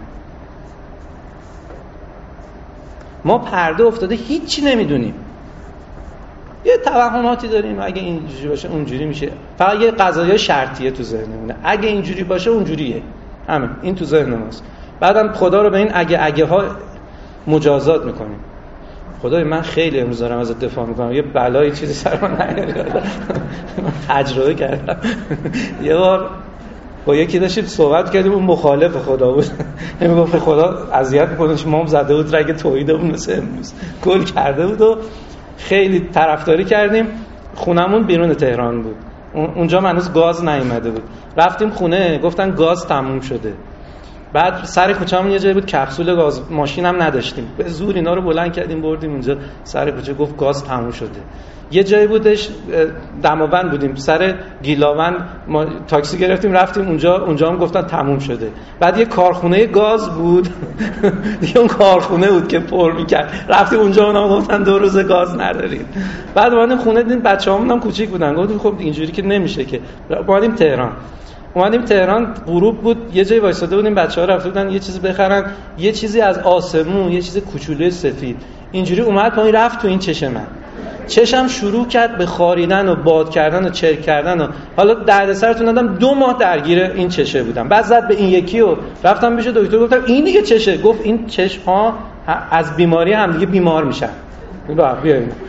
ما پرده افتاده هیچی نمیدونیم، یه توهماتی داریم، اگه اینجوری باشه اونجوری میشه، فقط یه قضایای شرطیه تو ذهنمونه، اگه اینجوری باشه اونجوریه، همین این تو ذهن ماست. بعدم خدا رو به این اگه اگه ها مجازات میکنیم. خدای من خیلی امروز دارم ازت دفاع میکنم، یه بلایی چیزی سر من نیاری. من تجربه کردم یه بار با یکی داشتیم صحبت کردیم، اون مخالف خدا بود، میگفت خدا اذیت میکنه، مام زده بود رگ توحیدمون مثل امروز گل کرده بود و خیلی طرفداری کردیم. خونمون بیرون تهران بود، اونجا هنوز گاز نیومده بود. رفتیم خونه، گفتن گاز تموم شده. بعد سر کوچه‌مون یه جایی بود کپسول گاز، ماشین هم نداشتیم، به زور اینا رو بلند کردیم بردیم اونجا سر کوچه، گفت گاز تموم شده. یه جایی بودش دماوند بودیم، سر گیلاوند ما تاکسی گرفتیم رفتیم اونجا، اونجا هم گفتن تموم شده. بعد یه کارخونه گاز بود دیگه اون کارخونه بود که پر می‌کرد، رفتیم اونجا اونم گفتن دو روز گاز ندارید. بعد اومدیم خونه دیدیم بچه‌هامون هم کوچیک بودن، گفتیم خب اینجوری که نمیشه که. اومدیم تهران اومدیم تهران غروب بود، یه جایی وایساده بودیم، بچه‌ها رفته بودن یه چیزی بخرن، یه چیزی از آسمون، یه چیز کوچولوی سفید اینجوری اومد پایین رفت تو این چشم من. چشم شروع کرد به خاریدن و باد کردن و چرک کردن و حالا دردسرتون دادم دو ماه درگیر این چشه بودم. بعد زد به این یکی و رفتم پیش دکتر، گفتم این دیگه چشه. گفت این چشم ها از بیماری هم دیگه بیمار میشن. بیا بیاین.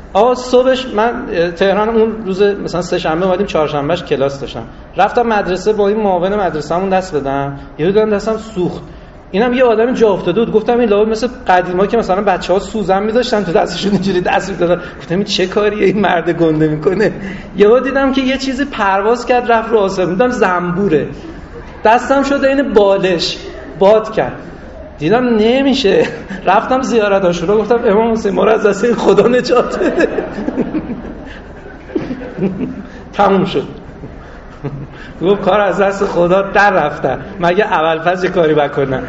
آقا صبحش من تهران اون روز مثلا سه شنبه اومدیم چهارشنبهش کلاس داشتم، رفتم مدرسه با این معاون مدرسه‌مون دست بدم، یهو دیدم دستم سوخت. اینم یه آدمی جا افتاده بود، گفتم این لابد مثل قدیما که مثلا بچه‌ها سوزن می‌ذاشتن تو دستشون اینجوری دست می‌دادن، گفتم این چه کاریه این مرد گنده میکنه. یهو دیدم که یه چیزی پرواز کرد رفت رو آسمون، دیدم زنبوره، دستم شد این بالش باد کرد، دیدم نمیشه، رفتم زیارت عاشورا گفتم امام حسین ما رو از دست خدا نجات بده. تموم شد. گفت کار از دست خدا در رفتن، مگه اولفز یه کاری بکنن.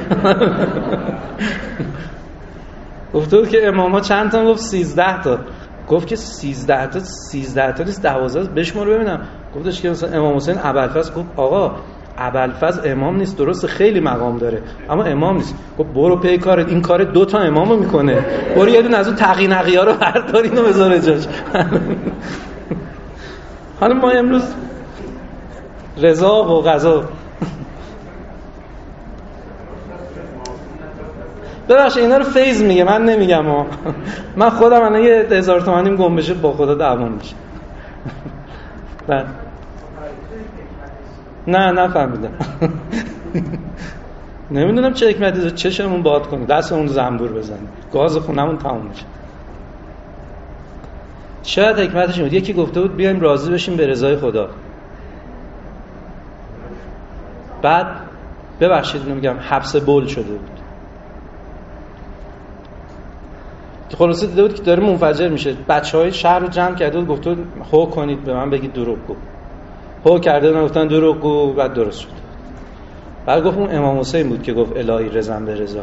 گفت بود که امام ها چند تا؟ گفت سیزده تا. گفت که سیزده تا سیزده تا نیست دوازده، بشمار ببینم. گفتش که مثلا امام حسین ابوالفضل. گفت آقا ابوالفضل امام نیست، درسته خیلی مقام داره اما امام نیست. گفت برو پی کارت، این کار دو تا امامو میکنه، برو یه دونه از اون تقی نقیا رو بردار اینو بذار جاش. حالا ما امروز رضا و قضا، ببخشید اینا رو فیض میگه، من نمیگم ها. من خودم الان یه هزار تومانیم گم بشه با خدا دعوام میشه. نه نفهمیدم. نمیدونم چه حکمتی داره، چشمون باد کنه، دستمون زنبور بزنه، گاز خونمون تموم میشه. شاید حکمتش این بود یکی گفته بود بیایم راضی بشیم به رضای خدا. بعد ببخشید اینو میگم حبس بول شده بود. خلاصه دیده بود که داره منفجر میشه، بچهای شهر رو جمع کرده بود، گفته بود هو کنید به من بگید دروغ گو. هو کرده بود گفتن دروغ گو، بعد درست شد. بعد گفت اون امام حسین بود که گفت الهی رضا به رضاک.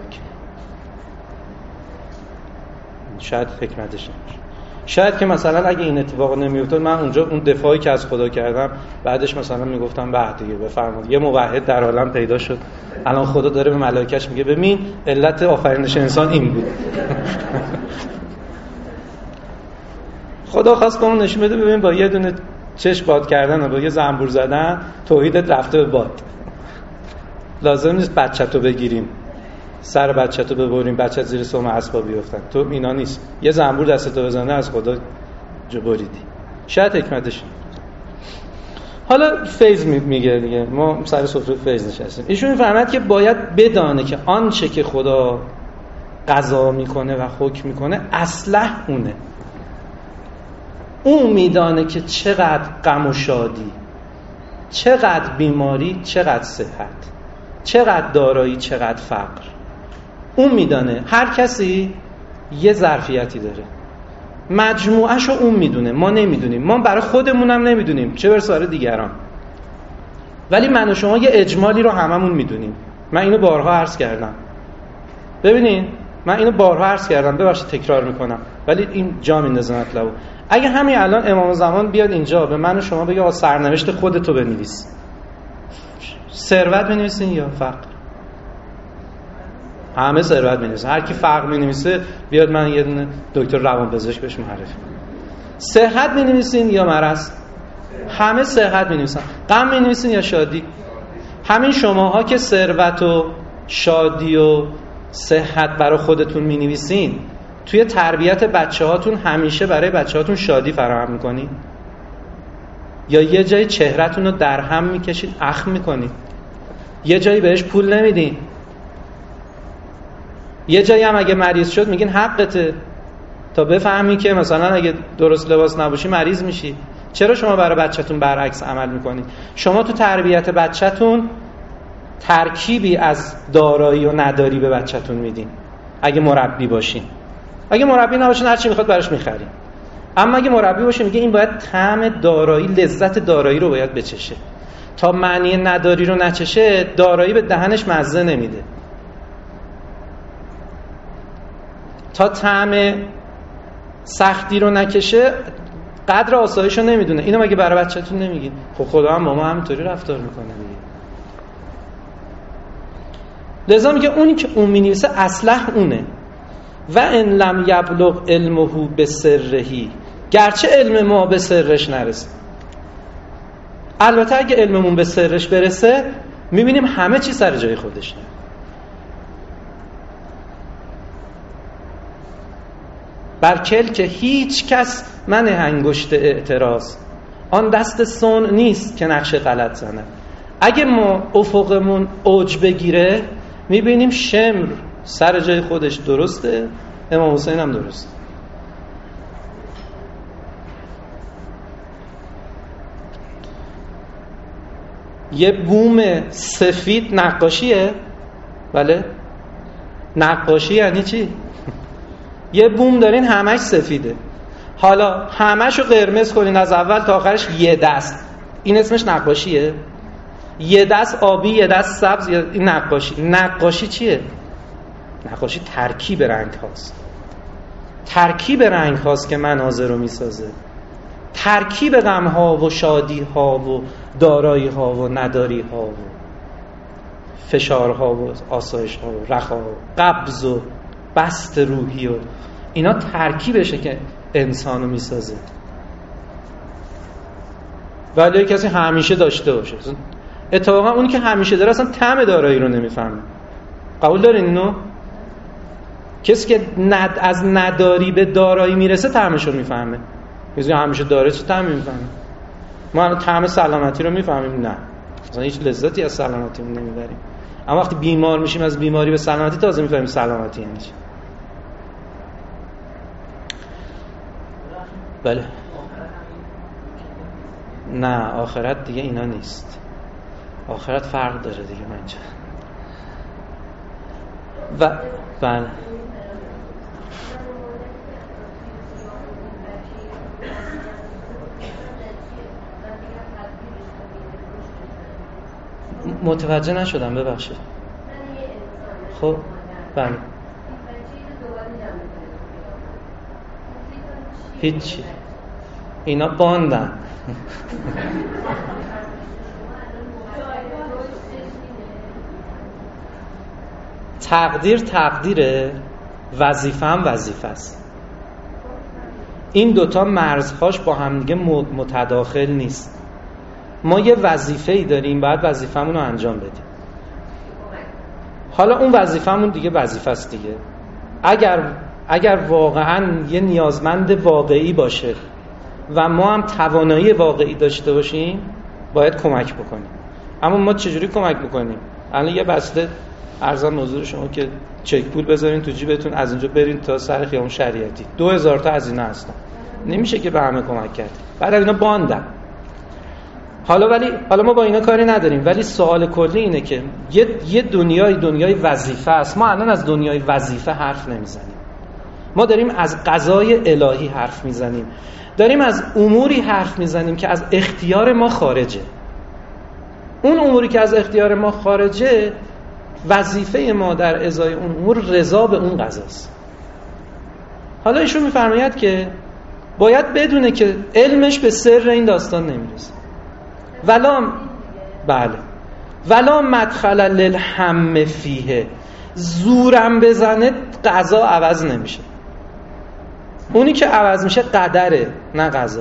شاید حکمتش نمیشه. شاید که مثلا اگه این اتفاق نمیافتاد من اونجا اون دفاعی که از خدا کردم بعدش مثلا میگفتم بعد دیگه بفرمایید یه موحد در عالم پیدا شد، الان خدا داره به ملائکه‌اش میگه ببین علت آفرینش انسان این بود. خدا خواست اون نشون بده ببین با یه دونه چشم باد کردن و با یه زنبور زدن توحیدت رفته به باد. لازم نیست بچه‌تو بگیریم سر بچه‌تو ببریم بچه‌ت زیر سم اسباب بیفتن، تو اینا نیست، یه زنبور دستتو بزنه از خدا جبریدی. شاید حکمتش. حالا فیض میگه دیگه، ما سر سفره فیض نشستیم. ایشون میفهمد که باید بدانه که آنچه که خدا قضا میکنه و حکم میکنه اصلح اونه. اون میدانه که چقدر غم و شادی، چقدر بیماری، چقدر صحت، چقدر دارایی، چقدر فقر. اون میدانه. هر کسی یه ظرفیتی داره، مجموعهشو اون میدونه، ما نمیدونیم، ما برای خودمونم نمیدونیم چه برسه برای دیگران. ولی من و شما یه اجمالی رو هممون میدونیم. من اینو بارها عرض کردم، ببینین من اینو بارها عرض کردم، ببخشید تکرار میکنم ولی این جا میندازه مطلبو. اگه همین الان امام زمان بیاد اینجا به من و شما بگه آقا سرنوشت خودتو بنویس، ثروت بنویسین یا فقر؟ همه ثروت می‌نویسن. هر کی فقر می‌نویسه بیاد من یه دونه دکتر روانپزشک بهش معرفی کنم. صحت می‌نویسین یا مرض؟ همه صحت می‌نویسن. غم می‌نویسین یا شادی؟ همین شماها که ثروت و شادی و صحت برای خودتون می‌نویسین، توی تربیت بچه‌هاتون همیشه برای بچه‌هاتون شادی فراهم می‌کنین؟ یا یه جای چهره‌تون رو در هم می‌کشید اخم می‌کنین؟ یه جایی بهش پول نمیدین؟ یه جایی هم اگه مریض شد میگین حقته تا بفهمی که مثلا اگه درست لباس نباشی مریض میشی. چرا شما برای بچه‌تون برعکس عمل میکنید؟ شما تو تربیت بچه‌تون ترکیبی از دارایی و نداری به بچه‌تون میدین اگه مربی باشین. اگه مربی نباشین هر چی میخواد براش میخرین. اما اگه مربی باشه میگه این باید طعم دارایی، لذت دارایی رو باید بچشه. تا معنی نداری رو نچشه دارایی به دهنش مزه نمیده. تا طعم سختی رو نکشه قدر آسایش رو نمیدونه. اینو مگه برای بچه‌تون نمیگین؟ خب خدا هم با ما همینطوری رفتار میکنه دیگه. لذا میگه اونی که اون مینویسه اصلح اونه. و ان لم یبلغ علمه بسرهی، گرچه علم ما به سرش نرسه. البته اگه علممون به سرش برسه میبینیم همه چی سر جای خودشه. بر کلک هیچ کس من انگشت اعتراض، آن دست صنع نیست که نقش غلط زنه. اگه ما افقمون اوج بگیره میبینیم شمر سر جای خودش درسته، امام حسین هم درسته. یه بوم سفید نقاشیه، بله نقاشی یعنی چی؟ یه بوم دارین همش سفیده، حالا همش رو قرمز کنین از اول تا آخرش یه دست، این اسمش نقاشیه؟ یه دست آبی یه دست سبز، این نقاشی. نقاشی چیه؟ نقاشی ترکیب رنگ هاست، ترکیب رنگ هاست که مناظر رو میسازه، ترکیب غم ها و شادی ها و دارایی ها و نداری ها و فشار ها و آسایش ها و رخا و قبض و بست روحی و اینا ترکیبشه که انسانو میسازه. ولی کسی همیشه داشته باشه، اتفاقا اونی که همیشه داره اصلا طعم دارایی رو نمیفهمه. قبول دارین اینو؟ کسی که ند از نداری به دارایی میرسه طعمش رو میفهمه. کسی همیشه داره چه طعمی میفهمه؟ ما طعم سلامتی رو میفهمیم؟ نه، اصلا هیچ لذتی از سلامتیمون نمیبریم. اما وقتی بیمار میشیم از بیماری به سلامتی تازه میفهمیم سلامتی یعنی چی. بله. نه آخرت دیگه اینا نیست، آخرت فرق داره دیگه منجا. و بله متوجه نشدم ببخشید. خب بله هیچی، اینا باندن. تقدیر تقدیره، وظیفه هم وظیفه است. این دوتا مرزهاش با هم دیگه متداخل نیست. ما یه وظیفه‌ای داریم، باید وظیفه‌مون رو انجام بدیم. حالا اون وظیفه‌مون دیگه وظیفه است دیگه. اگر اگر واقعاً یه نیازمند واقعی باشه و ما هم توانایی واقعی داشته باشیم باید کمک بکنیم. اما ما چجوری کمک بکنیم؟ الان یه بسته ارزان حضور شما که چک پول بذارین تو جیبتون، از اینجا برین تا سر خیابون شریعتی، دو هزار تا هزینه هستن، نمیشه که به همه کمک کرد. بعد اینا باندن. حالا ولی حالا ما با اینا کاری نداریم، ولی سوال کلی اینه که یه یه دنیای دنیای وظیفه است. ما الان از دنیای وظیفه حرف نمیزنیم، ما داریم از قضای الهی حرف میزنیم، داریم از اموری حرف میزنیم که از اختیار ما خارجه. اون اموری که از اختیار ما خارجه، وظیفه ما در ازای اون امور رضا به اون قضاست. حالا ایشون میفرماید که باید بدونه که علمش به سر این داستان نمیرسه. ولا بله ولا مدخل للهم فیه، زورم بزنه قضا عوض نمیشه. اونی که عوض میشه قدره نه قضا.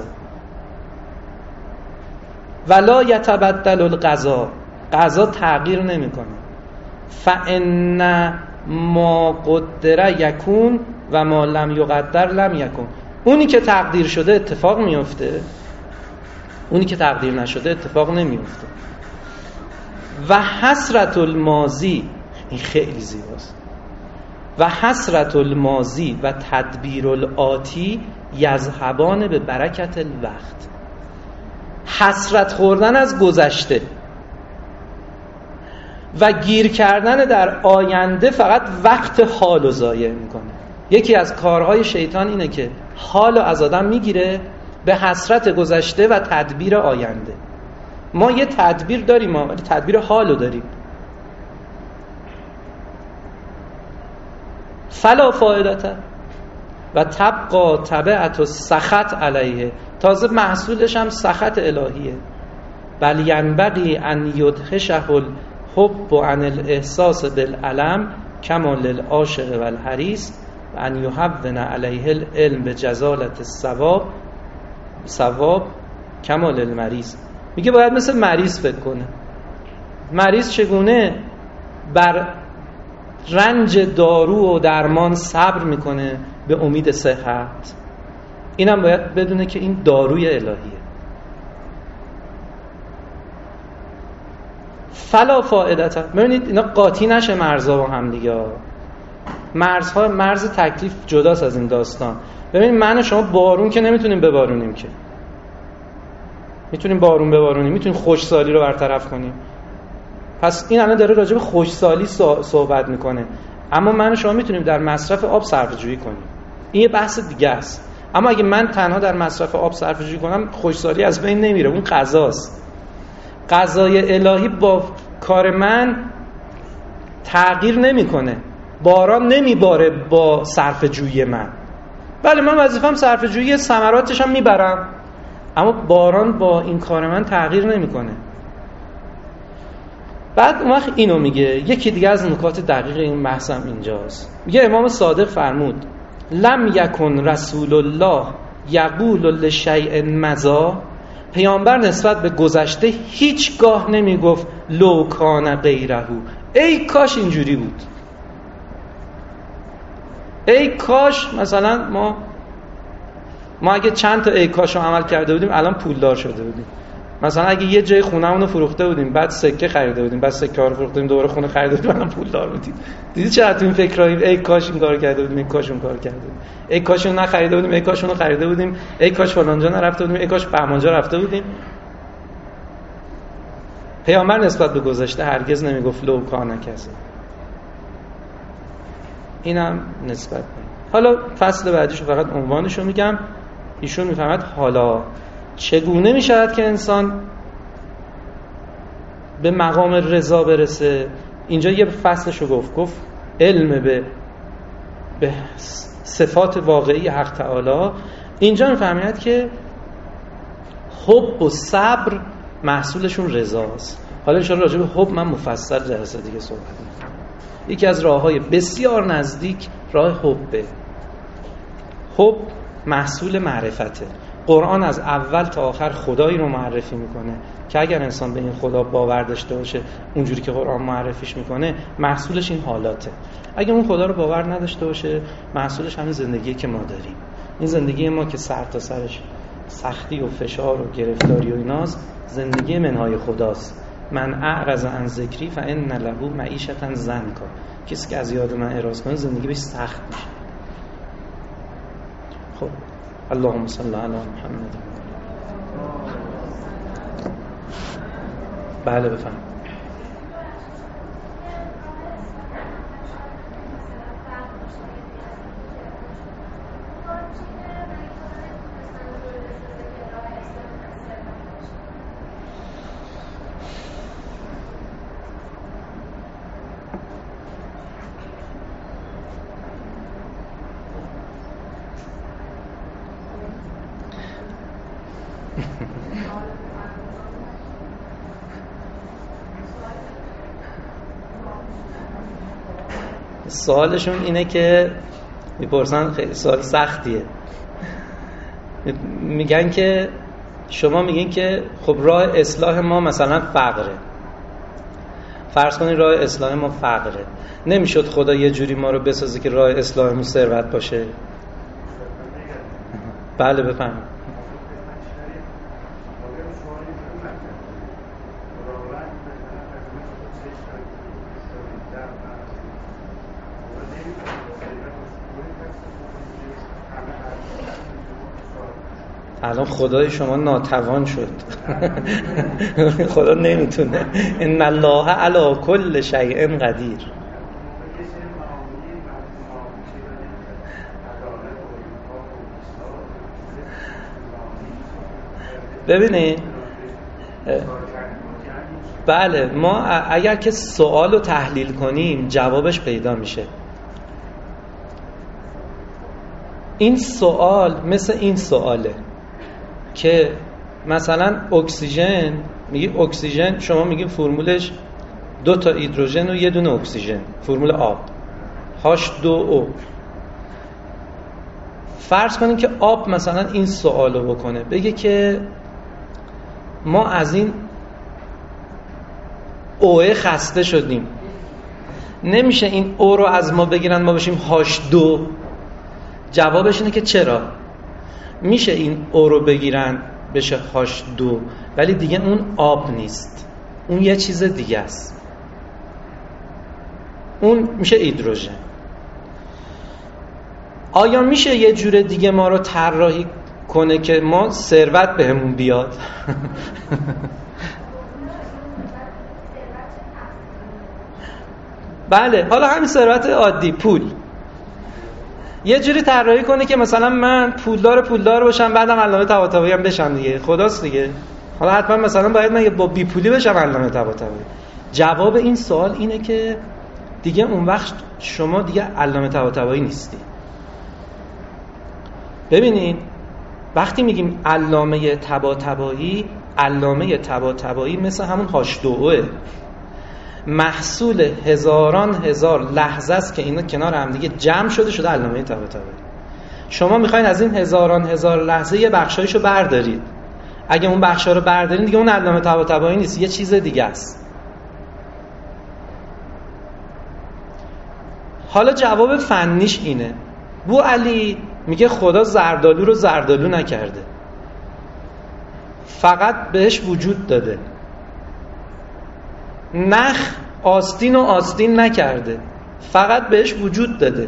ولا یتبدل القضا، قضا تغییر نمیکنه. فان ما قدر یکون و ما لم یقدر لم یکون. اونی که تقدیر شده اتفاق میفته، اونی که تقدیر نشده اتفاق نمیفته. و حسرت الماضی، این خیلی زیباست، و حسرت الماضی و تدبیر الآتی یذهبان به برکت الوقت. حسرت خوردن از گذشته و گیر کردن در آینده فقط وقت حالو ضایع میکنه. یکی از کارهای شیطان اینه که حالو از آدم میگیره به حسرت گذشته و تدبیر آینده. ما یه تدبیر داریم، ولی تدبیر حالو داریم. فلا فائدته و تبقى تبعت و سخط علیه، تازه محصولش هم سخط الهیه. بل ینبغی ان یدهشه الحب و عن الاحساس بالعلم کما للعاشق و الحریص و ان یهون علیه العلم به جزالت الثواب ثواب کما للمریض. میگه باید مثل مریض فکر کنه. مریض چگونه بر رنج دارو و درمان صبر میکنه به امید صحت. اینم باید بدونه که این داروی الهیه. فلا فائدتا. ببینید اینا قاطی نشه مرزها با هم دیگه. مرزها، مرز تکلیف جداست از این داستان. ببینید من و شما بارون که نمیتونیم ببارونیم، که میتونیم بارون ببارونیم، میتونیم خوشسالی رو برطرف کنیم. پس این الان داره راجع به خوشسالی صحبت میکنه، اما من و شما میتونیم در مصرف آب صرفه‌جویی کنیم. این یه بحث دیگه است. اما اگه من تنها در مصرف آب صرفه‌جویی کنم، خوشسالی از بین نمیره. اون قضاست. قضای الهی با کار من تغییر نمیکنه. باران نمیباره با صرفه‌جویی من. بله من وظیفه‌ام صرفه‌جویی، ثمراتش هم میبرم، اما باران با این کار من تغییر نمیکنه. بعد اون وقت اینو میگه. یکی دیگه از نکات دقیق این بحثم اینجاست. میگه امام صادق فرمود لم یکن رسول الله یقول لشیء مضی. پیامبر نسبت به گذشته هیچگاه نمیگفت لو کان غیره، ای کاش اینجوری بود، ای کاش مثلا ما ما اگه چند تا ای کاش رو عمل کرده بودیم الان پولدار شده بودیم. مثلا اگه یه جای خونه‌مون رو فروخته بودیم، بعد سکه خریده بودیم، بعد سکه ها رو فروخته بودیم، دوباره خونه خریده بودیم، الان پولدار بودیم. دیدی چرا تو این فکراییم ای کاش این کارو کرده بودیم، ای کاش اون کارو کرده بودیم، ای کاش اون نخریده بودیم، ای کاش اون رو خریده بودیم، ای کاش فلان جا نرفته بودیم، ای کاش بهمان جا رفته بودیم. پیامبر نسبت به گذشته هرگز نمیگفت لو کان کذا. اینم نسبت به. حالا فصل بعدیشو فقط عنوانشو میگم. ایشون میفهمد حالا چگونه میشود که انسان به مقام رضا برسه. اینجا یه فصلشو گفت گفت علم به به صفات واقعی حق تعالی. اینجا میفهمید که حب و صبر محصولشون رضاست. حالا ان شاء الله راجع به حب من مفصل جلسه دیگه صحبت می‌کنم. یکی از راه‌های بسیار نزدیک راه حبه. حب محصول معرفته. قرآن از اول تا آخر خدایی رو معرفی میکنه که اگر انسان به این خدا باور داشته باشه اونجوری که قرآن معرفیش میکنه، محصولش این حالاته. اگر اون خدا رو باور نداشته باشه، محصولش همین زندگیه که ما داریم. این زندگی ما که سر تا سرش سختی و فشار و گرفتاری و ایناست، زندگی منهای خداست. من اعرض عن ذکری فان له معیشة ضنکا. کسی که از یاد من اعراض کنه زندگی بهش سخت میشه. خب اللهم صل علی محمد. بله بفهم. سوالشون اینه که میپرسن، خیلی سوال سختیه. میگن که شما میگین که خب راه اصلاح ما مثلا فقره، فرض کنید راه اصلاح ما فقره، نمیشد خدا یه جوری ما رو بسازه که راه اصلاحمون ثروت باشه؟ بله بفهمید. الان خدای شما ناتوان شد. خدا نمیتونه. ان الله علی کل شیء قدیر. ببینید بله، ما اگر که سوال رو تحلیل کنیم جوابش پیدا میشه. این سوال مثل این سواله که مثلا اکسیژن، میگی اکسیژن، شما میگی فرمولش دو تا هیدروژن و یه دونه اکسیژن، فرمول آب هاش دو او. فرض کنیم که آب مثلا این سوالو بکنه، بگه که ما از این اوه خسته شدیم، نمیشه این او رو از ما بگیرن ما بشیم هاش دو. جوابش اینه که چرا؟ میشه این او رو بگیرن بشه هاش دو، ولی دیگه اون آب نیست، اون یه چیز دیگه است، اون میشه هیدروژن. آیا میشه یه جور دیگه ما رو طراحی کنه که ما ثروت بهمون بیاد؟ بله، حالا همین ثروت عادی، پول، یه جوری طراحی کنه که مثلا من پولدار پولدار باشم، بعدم علامه طباطبایی هم بشم دیگه، خداست دیگه. حالا حتما مثلا باید من با بی پولی بشم علامه طباطبایی. جواب این سوال اینه که دیگه اون وقت شما دیگه علامه طباطبایی نیستی. ببینین وقتی میگیم علامه طباطبایی، علامه طباطبایی مثل همون هاش دو اوه، محصول هزاران هزار لحظه است که اینا کنار هم دیگه جمع شده شده علامه طباطبایی. شما میخواین از این هزاران هزار لحظه یه بخشایشو بردارید، اگه اون بخشا رو بردارین دیگه اون علامه طباطبایی نیست، یه چیز دیگه است. حالا جواب فنیش اینه. بو علی میگه خدا زردالو رو زردالو نکرده، فقط بهش وجود داده. نخ آستین و آستین نکرده، فقط بهش وجود داده.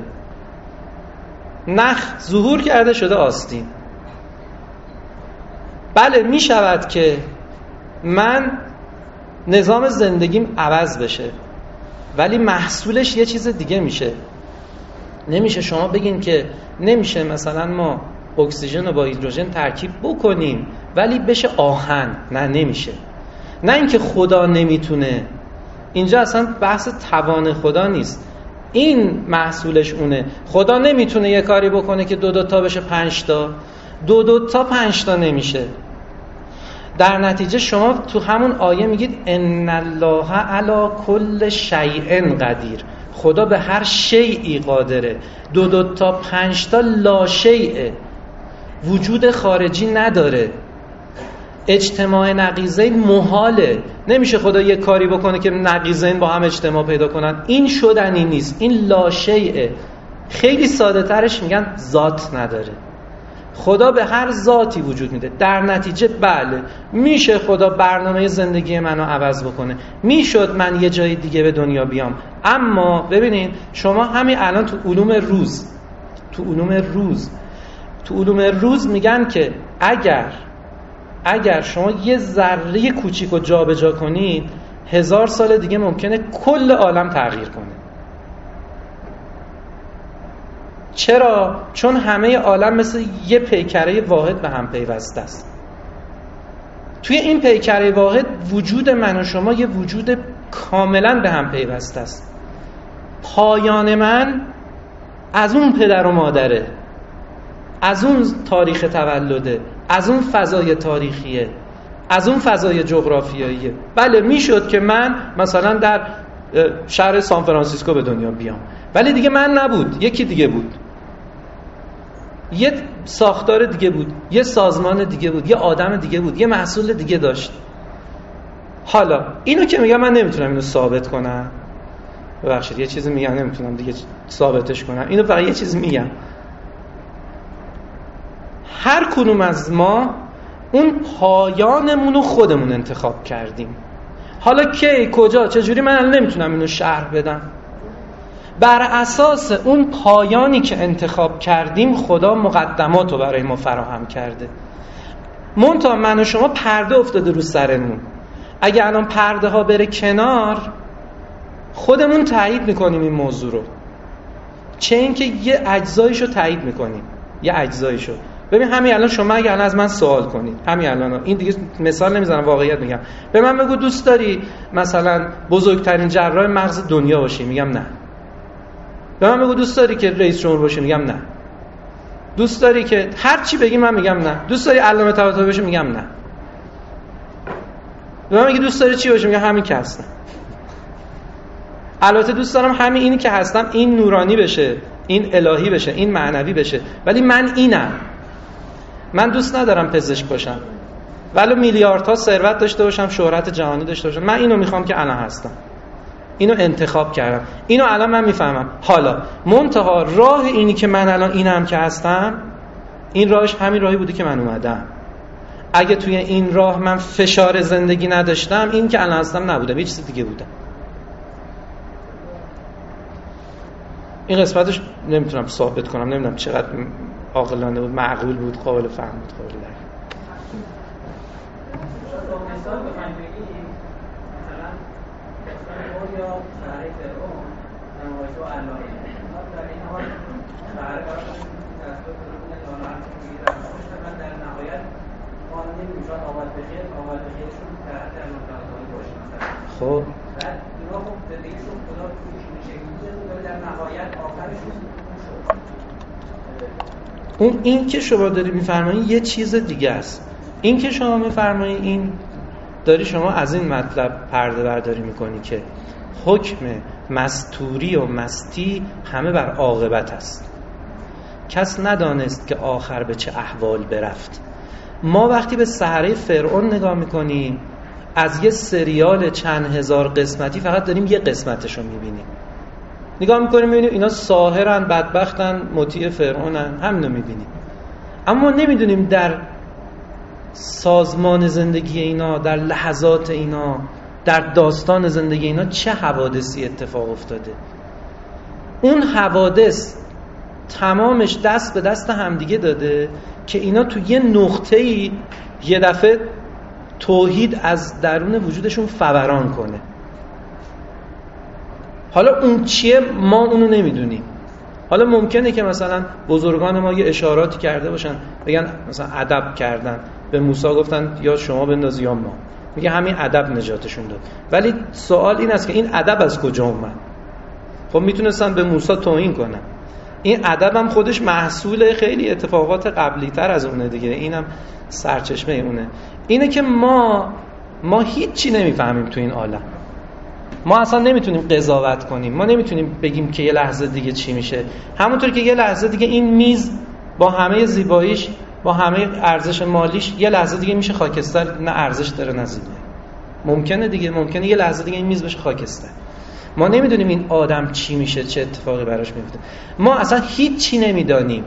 نخ ظهور کرده شده آستین. بله میشود که من نظام زندگیم عوض بشه، ولی محصولش یه چیز دیگه میشه. نمیشه شما بگین که نمیشه مثلا ما اکسیژن رو با هیدروژن ترکیب بکنیم ولی بشه آهن. نه نمیشه. نه اینکه خدا نمیتونه، اینجا اصلا بحث توان خدا نیست، این محصولش اونه. خدا نمیتونه یه کاری بکنه که دو دو تا بشه پنج تا، دو دو تا پنج تا نمیشه. در نتیجه شما تو همون آیه میگید ان الله علی کل شیء قدیر، خدا به هر شیئی قادره. دو دو تا پنج تا لا شیء، وجود خارجی نداره. اجتماع نقیضین محاله، نمیشه خدا یه کاری بکنه که نقیضین با هم اجتماع پیدا کنن، این شدنی نیست، این لا شیء. خیلی ساده ترش میگن ذات نداره. خدا به هر ذاتی وجود میده. در نتیجه بله میشه خدا برنامه زندگی منو عوض بکنه، میشد من یه جای دیگه به دنیا بیام. اما ببینین شما همین الان تو علوم روز تو علوم روز تو علوم روز میگن که اگر اگر شما یه ذره کوچیکو جابجا کنید، هزار سال دیگه ممکنه کل عالم تغییر کنه. چرا؟ چون همه عالم مثل یه پیکره واحد به هم پیوسته است. توی این پیکره واحد وجود من و شما یه وجود کاملا به هم پیوسته است. پایان من از اون پدر و مادره، از اون تاریخ تولده، از اون فضای تاریخیه، از اون فضای جغرافیاییه. بله میشد که من مثلا در شهر سان فرانسیسکو به دنیا بیام، ولی دیگه من نبود، یکی دیگه بود، یه ساختار دیگه بود، یه سازمان دیگه بود، یه آدم دیگه بود، یه محصول دیگه داشت. حالا اینو که میگم من نمیتونم اینو ثابت کنم، ببخشید یه چیزی میگم نمیتونم دیگه ثابتش کنم، اینو فقط یه چیز میگم. هر کدوم از ما اون پایانمون رو خودمون انتخاب کردیم. حالا کی، کجا، چجوری من الان نمیتونم اینو شرح بدم. بر اساس اون پایانی که انتخاب کردیم خدا مقدمات رو برای ما فراهم کرده. منتها من و شما پرده افتاده رو سرمون. اگه الان پرده ها بره کنار، خودمون تایید میکنیم این موضوع رو، چه اینکه یه اجزایشو تایید میکنیم، یه اجزایشو. ببین همین الان شما اگه الان از من سوال کنید، همین الان، این دیگه مثال نمیزنم، واقعیت میگم، به من بگو دوست داری مثلا بزرگترین جراح مغز دنیا باشی؟ میگم نه. به من بگو دوست داری که رئیس جمهور باشی؟ میگم نه. دوست داری که هر چی بگی من میگم نه. دوست داری علامه طباطبایی باشی؟ میگم نه. به من میگی دوست داری چی باشی؟ میگم همین که هستم. البته دوست دارم همین اینی که هستم این نورانی بشه، این الهی بشه، این معنوی بشه، ولی من اینم. من دوست ندارم پزشک باشم ولی میلیاردها ثروت داشته باشم، شهرت جهانی داشته باشم. من اینو میخوام که الان هستم. اینو انتخاب کردم، اینو الان من میفهمم. حالا منتها راه اینی که من الان اینم که هستم، این راهش همین راهی بوده که من اومدم. اگه توی این راه من فشار زندگی نداشتم، این که الان هستم نبودم، یه چیز دیگه بودم. این قسمتش نمیتونم ثابت کنم، نمیدونم چقدر عاقلانه بود، معقول بود، قابل فهم بود، قابل درک. مثال بخوایم بگیم مثلا قسمت یا شهر فرعون نمایش و علایه در این حال شهر فرعون دستور کنون جانوان میگیرن من در نهایت قانون نمیشون آباد بخیر آباد بخیرشون در در مطالعه باشه مثلا. خب بعد اینا خب زندگیشون خدا توش میشه ولی در نهایت آخرشون اون این که شما داری میفرمایید یه چیز دیگه است. این که شما میفرمایید این داری شما از این مطلب پرده برداری میکنی که حکم مستوری و مستی همه بر عاقبت است. کس ندانست که آخر به چه احوال برفت. ما وقتی به سحره فرعون نگاه میکنیم از یه سریال چند هزار قسمتی فقط داریم یه قسمتشو میبینیم. نگاه میکنیم میبینیم اینا ساحرن، بدبختن، مطیع فرعونن، همینو میبینیم. اما نمیدونیم در سازمان زندگی اینا، در لحظات اینا، در داستان زندگی اینا چه حوادثی اتفاق افتاده. اون حوادث تمامش دست به دست همدیگه داده که اینا تو یه نقطه‌ای یه دفعه توحید از درون وجودشون فوران کنه. حالا اون چیه ما اونو نمیدونیم. حالا ممکنه که مثلا بزرگان ما یه اشاراتی کرده باشن، بگن مثلا ادب کردن، به موسی گفتن یا شما بنداز یا ما، میگه همین ادب نجاتشون داد. ولی سوال این است که این ادب از کجا اومد؟ خب میتونستن به موسی توهین کنن. این ادب هم خودش محصول خیلی اتفاقات قبلی تر از اونه دیگه، اینم سرچشمه اونه. اینه که ما ما هیچی نمیفهمیم تو این عالم. ما اصلا نمیتونیم قضاوت کنیم، ما نمیتونیم بگیم که یه لحظه دیگه چی میشه. همونطور که یه لحظه دیگه این میز با همه زیباییش، با همه ارزش مالیش، یه لحظه دیگه میشه خاکستر، نه ارزش داره نه زیبایی. ممکنه دیگه، ممکنه یه لحظه دیگه این میز بشه خاکستر. ما نمیدونیم این آدم چی میشه، چه اتفاقی براش میفته. ما اصلا هیچی نمیدانیم.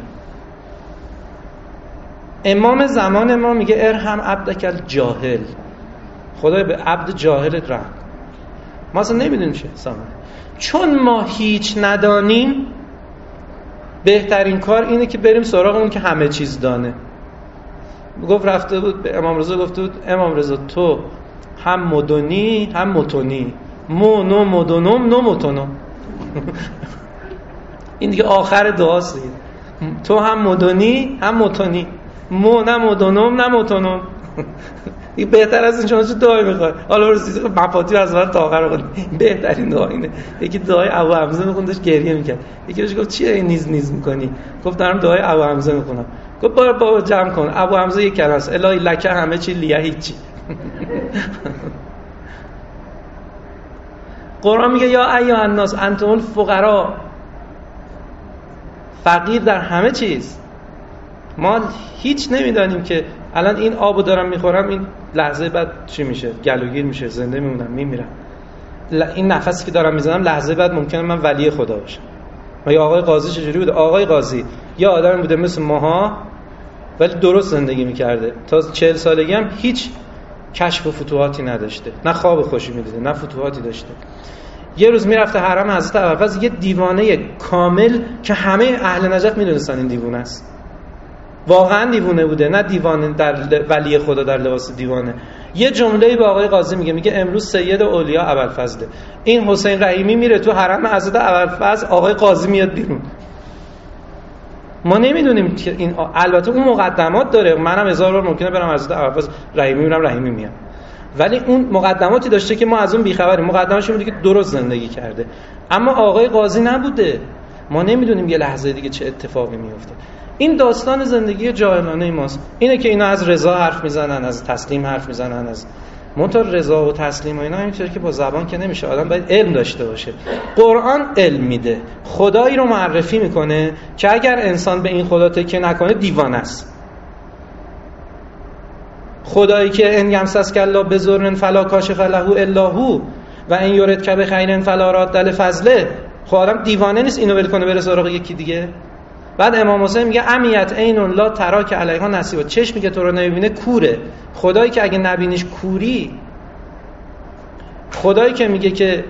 امام زمان ما میگه ارحم عبدک الجاهل، خدای به عبد جاهلت رحم. ما اصلا نمیدونیم چه سامان. چون ما هیچ ندانیم، بهترین کار اینه که بریم سراغ اون که همه چیز دانه. گفت رفته بود به امام رضا گفته بود امام رضا تو هم مدنی هم متونی، مو نو مدنم نو متونم. این دیگه آخر دعاست دیگه. تو هم مدنی هم متونی، مو نه مدنم نه متونم. این بهتر از این شما چه دعایی میخوای؟ حالا رسید مفاتیح از اول تا آخر بخون. بهترین دعا اینه. یکی دعای ابو حمزه میخوند، داشت گریه میکرد. یکی بهش گفت چیه این نیز نیز میکنی؟ گفت دارم دعای ابو حمزه میخونم. گفت بابا بابا جمع کن. ابو حمزه یک کلمه است، الهی لک همه چی لیه هیچی. قرآن میگه یا ایها الناس انتم الفقراء، فقیر در همه چیز. ما هیچ نمیدانیم که الان این آبو دارم میخورم، این لحظه بعد چی میشه؟ گلوگیر میشه، زنده میمونم، میمیرم. این نفسی که دارم میزنم لحظه بعد ممکنه من ولی خدا باشم. و یا آقای قاضی چجوری بوده؟ آقای قاضی یا آدمی بوده مثل ماها ولی درست زندگی میکرده، تا چهل سالگی هم هیچ کشف و فتوحاتی نداشته، نه خواب خوشی میدیده نه فتوحاتی داشته. یه روز میرفته حرم حضرت ابوالفضل، یه دیوانه کامل که همه اهل نجف میدونستن این دیوانه است، واقعا دیوانه بوده، نه دیوانه در ولی خدا در لباس دیوانه. یه جمله‌ای به آقای قاضی میگه، میگه امروز سید اولیا ابوالفضل، این حسین رحیمی میره تو حرم حضرت ابوالفضل، آقای قاضی میاد بیرون. ما نمیدونیم که این، البته اون مقدمات داره، منم هزار بار ممکنه برم حضرت ابوالفضل رحیمی میرم رحیمی میام، ولی اون مقدماتی داشته که ما از اون بیخبریم. مقدماتش بوده که درست زندگی کرده، اما آقای قاضی نبوده. ما نمیدونیم یه لحظه دیگه چه اتفاقی میفته. این داستان زندگی جاهلانه ماست. اینه که اینا از رضا حرف میزنن، از تسلیم حرف میزنن، از منتها رضا و تسلیم و اینا اینطوری که با زبان که نمیشه، آدم باید علم داشته باشه. قرآن علم میده، خدایی رو معرفی میکنه که اگر انسان به این خدا تکیه نکنه دیوانه است. خدایی که ان یمسسک الله بضر فلا کاشف له الا هو، و این یورد که به خیرن فلا راد لفضله. خب آدم دیوانه نیست اینو ول کنه بره سراغ یکی دیگه. بعد امام حسین میگه امیت عین لا ترا که علیها نصیبا، چشمی که تو رو نمیبینه کوره. خدایی که اگه نبینیش کوری، خدایی که میگه که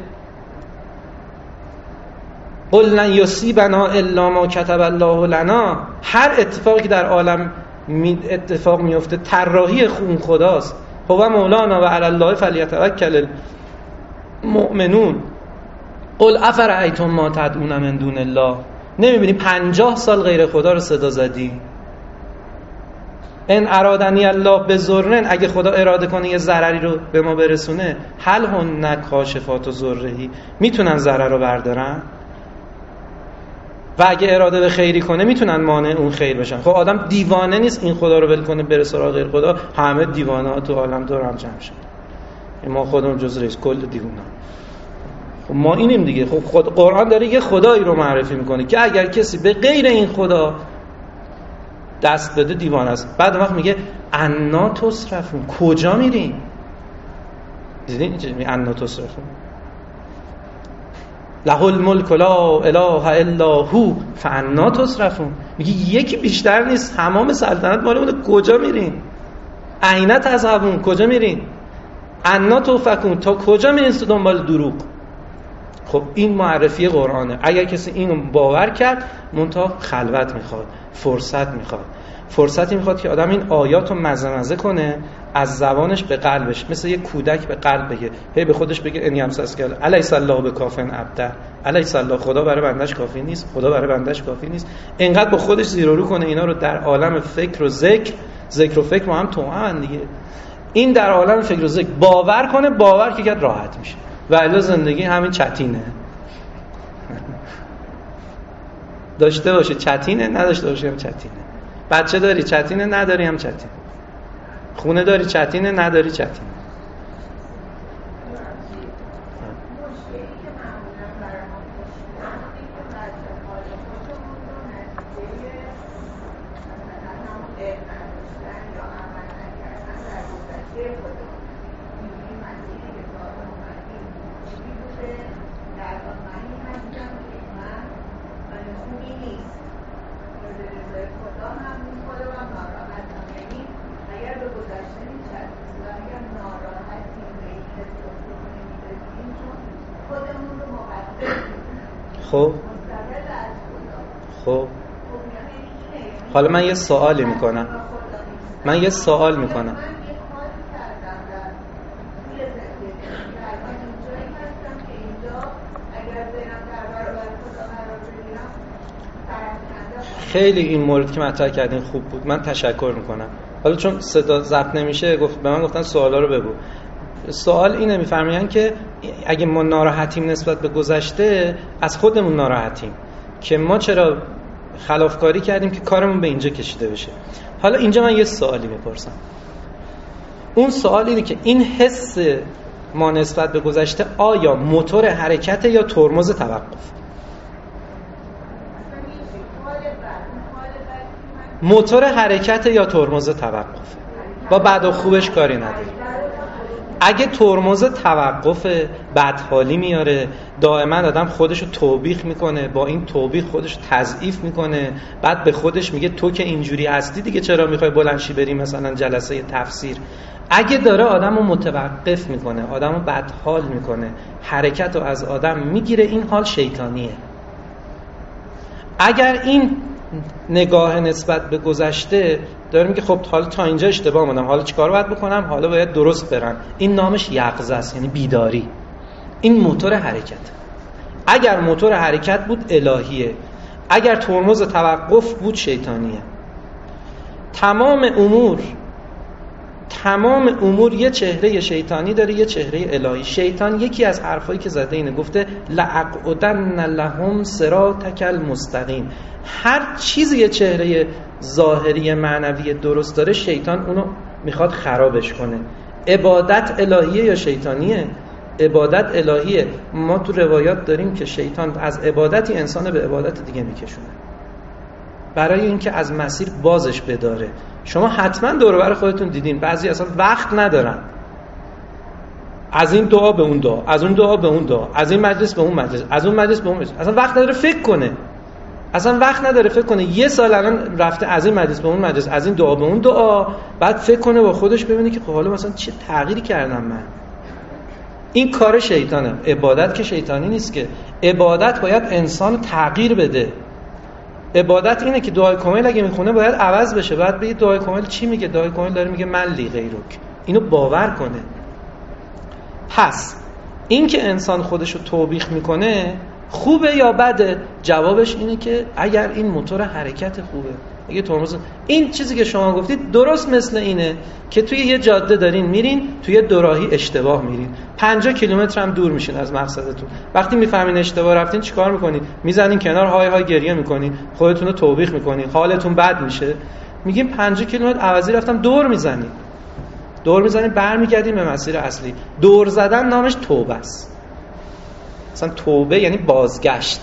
قل لن یصیبنا الا ما کتب الله لنا، هر اتفاقی که در عالم اتفاق میفته طراحی خون خداست. هو مولانا و علی الله فلیتوکل المؤمنون. قل افرأیتم ما تدعون من دون الله. نمیبینی پنجاه سال غیر خدا رو صدا زدی؟ ان ارادنی الله بضرن، اگه خدا اراده کنه یه ضرری رو به ما برسونه، هل هن کاشفات و ضرهی، میتونن ضرر رو بردارن؟ و اگه اراده به خیری کنه میتونن مانع اون خیر بشن. خب آدم دیوانه نیست این خدا رو ول کنه بره سراغ غیر خدا. همه دیوانه ها تو عالم دور هم جمع شد، ما خودمون جز رئیس کل دیوانه. خب ما اینیم دیگه. خب خود قرآن داره یه خدایی رو معرفی میکنه که اگر کسی به غیر این خدا دست بده دیوانه است. بعد وقت میگه انا تصرفون، کجا میرین؟ دیدین چه میگه انا تصرفون؟ له الملک لا اله الا هو فانا تصرفون. میگه یکی بیشتر نیست، تمام سلطنت مال اونه، کجا میرین؟ اینا تذهبون، کجا میرین؟ انا توفکون، تا کجا میرین تو دنبال دروغ؟ خب این معرفی قرآنه. اگر کسی اینو باور کرد، منتها خلوت میخواد، فرصت میخواد. فرصتی میخواد که آدم این آیات رو مزه مزه کنه، از زبانش به قلبش، مثل یک کودک به قلب بگه، هی به خودش بگه انی امسس کل الیس الله بکافن عبده، الیس الله، خدا برای بندش کافی نیست، خدا برای بندش کافی نیست. اینقدر با خودش زیر و رو کنه اینا رو در عالم فکر و ذکر، ذکر و فکر ما هم توأمن دیگه، این در عالم فکر و ذکر باور کنه، باور که کرد راحت میشه. و الا زندگی همین چتینه. داشته باشه چتینه، نداشته باشه هم چتینه. بچه داری چتینه، نداری هم چتینه. خونه داری چتینه، نداری چتینه. خب خب حالا من یه سوالی میکنم من یه سوال میکنم خیلی این مورد که مطرح کردین خوب بود، من تشکر میکنم. حالا چون صدا ضبط نمیشه، گفت به من گفتن سوالا رو بگو. سوال اینه، میفرمایند که اگه ما ناراحتیم نسبت به گذشته، از خودمون ناراحتیم که ما چرا خلافکاری کردیم که کارمون به اینجا کشیده بشه. حالا اینجا من یه سوالی میپرسم. اون سوال اینه که این حس ما نسبت به گذشته آیا موتور حرکت یا ترمز توقف؟ موتور حرکت یا ترمز توقف؟ با بد و خوبش کاری نداریم. اگه ترمز توقف بدحالی میاره، دائما آدم خودشو توبیخ میکنه، با این توبیخ خودشو تضعیف میکنه، بعد به خودش میگه تو که اینجوری هستی دیگه چرا میخوای بلندشی بری مثلا جلسه تفسیر. اگه داره آدمو متوقف میکنه، آدمو بدحال میکنه، حرکت رو از آدم میگیره، این حال شیطانیه. اگر این نگاه نسبت به گذشته داره میگه خب حالا تا اینجا اشتباه ماندم، حالا چیکار باید بکنم، حالا باید درست برم، این نامش یقظه است، یعنی بیداری. این موتور حرکت. اگر موتور حرکت بود الهیه، اگر ترمز توقف بود شیطانیه. تمام امور تمام امور یه چهره شیطانی داره، یه چهره الهی. شیطان یکی از حرفایی که زده اینه، گفته لأقعدن لهم صراطک المستقیم. هر چیزی یه چهره ظاهری معنوی درست داره، شیطان اونو میخواد خرابش کنه. عبادت الهیه یا شیطانیه؟ عبادت الهیه. ما تو روایات داریم که شیطان از عبادتی انسان به عبادت دیگه میکشونه برای اینکه از مسیر بازش بداره. شما حتما دور و بر خودتون دیدین بعضی اصلا وقت ندارن، از این دعا به اون دعا، از اون دعا به اون دعا، از این مجلس به اون مجلس، از اون مجلس به اون مجلس. اصلا وقت نداره فکر کنه. اصلا وقت نداره فکر کنه. یه سال الان رفته از این مجلس به اون مجلس، از این دعا به اون دعا، بعد فکر کنه با خودش ببینه که خب حالا مثلا چه تغییری کردم من. این کار شیطانه. عبادت که شیطانی نیست که. عبادت باید انسان تغییر بده. عبادت اینه که دعای کامل اگه میخونه باید عوض بشه. بعد بگید دعای کامل چی میگه؟ دعای کامل داره میگه من لی غیرک. اینو باور کنه. پس این که انسان خودشو توبیخ میکنه خوبه یا بده؟ جوابش اینه که اگر این موتور حرکت خوبه، اگه ترمز، این چیزی که شما گفتید درست مثل اینه که توی یه جاده دارین میرین، توی دوراهی اشتباه میرین، پنجاه کیلومتر هم دور میشین از مقصدتون. وقتی میفهمین اشتباه رفتین چیکار میکنین؟ میزنین کنار، های های گریه میکنین، خودتون رو توبیخ میکنین، حالتون بد میشه، میگین پنجاه کیلومتر عوضی رفتم، دور میزنین. دور میزنین برمیگردین به مسیر اصلی. دور زدن نامش توبه است. اصلا توبه یعنی بازگشت.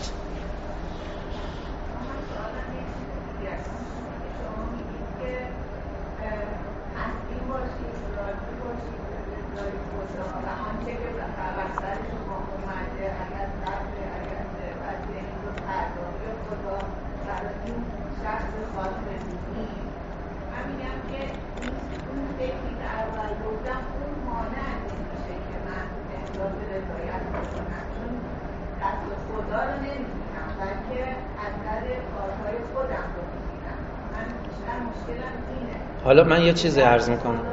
حالا من یه چیزی عرض میکنم. اگر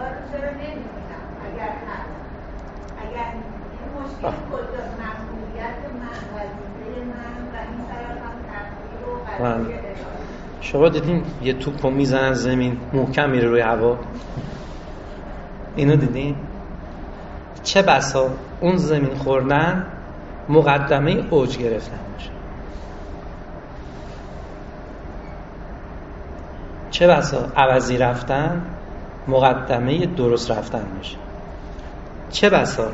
هست، اگر این مشکل کجاست؟ مسئولیت من، وظیفه من و این طرف هم تقدیر و قضیه اداره. شما دیدین یه توپو میزنن زمین محکم میره روی هوا؟ اینو دیدین؟ چه بسا اون زمین خوردن مقدمه اوج گرفتن باشه. چه بسا عوضی رفتن مقدمه درست رفتن میشه. چه بسا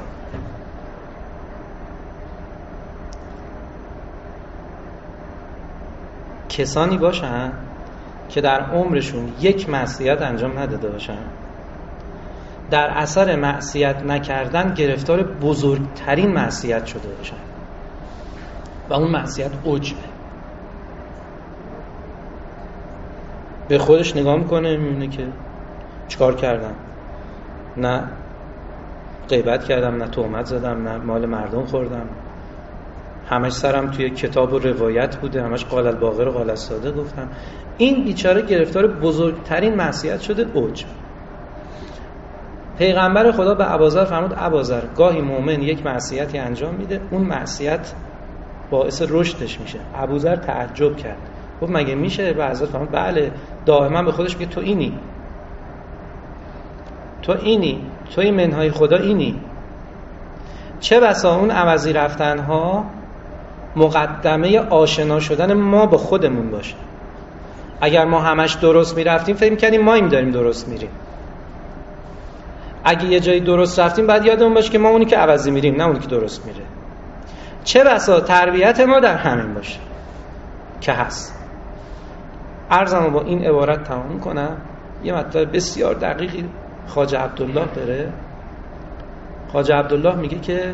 کسانی باشن که در عمرشون یک معصیت انجام نداده باشن، در اثر معصیت نکردن گرفتار بزرگترین معصیت شده باشن و اون معصیت عجبه. به خودش نگاه میکنه میبینه که چیکار کردم، نه غیبت کردم، نه تهمت زدم، نه مال مردم خوردم، همش سرم توی کتاب و روایت بوده، همش قال الباقر و قال الصادق گفتم. این بیچاره گرفتار بزرگترین معصیت شده، عجب. پیغمبر خدا به ابوذر فرمود ابوذر گاهی مؤمن یک معصیتی انجام میده، اون معصیت باعث رشدش میشه. ابوذر تعجب کرد، گفت مگه میشه؟ و حضرت فرمود بله. دائما به خودش میگه تو اینی، تو اینی، توی منهای خدا اینی. چه بسا اون عوضی رفتنها مقدمه آشنا شدن ما با خودمون باشه. اگر ما همش درست میرفتیم فکر میکنیم ما این داریم درست میریم. اگه یه جایی درست رفتیم بعد یادمون باشه که ما اونی که عوضی میریم، نه اونی که درست میره. چه بسا تربیت ما در همین باشه که هست. عرضمو با این عبارت تمام کنم. یه مطلب بسیار دقیقی خواجه عبدالله داره. خواجه عبدالله میگه که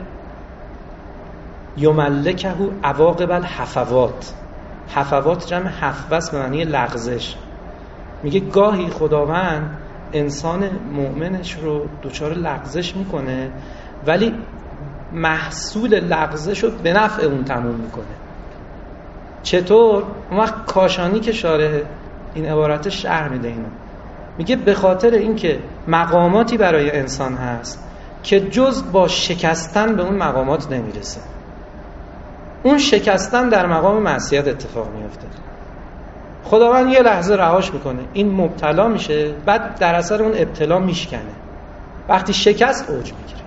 یملکه عواقب الحفوات. حفوات جمع حفوس به معنی لغزش. میگه گاهی خداوند انسان مؤمنش رو دچار لغزش میکنه ولی محصول لغزش رو به نفع اون تموم میکنه. چطور؟ اون وقت کاشانی که شارح این عبارت شرح میده اینو، میگه به خاطر اینکه مقاماتی برای انسان هست که جز با شکستن به اون مقامات نمیرسه. اون شکستن در مقام معصیت اتفاق میفته. خداوند یه لحظه رهاش میکنه، این مبتلا میشه، بعد در اثر اون ابتلا میشکنه. وقتی شکست اوج میگیره.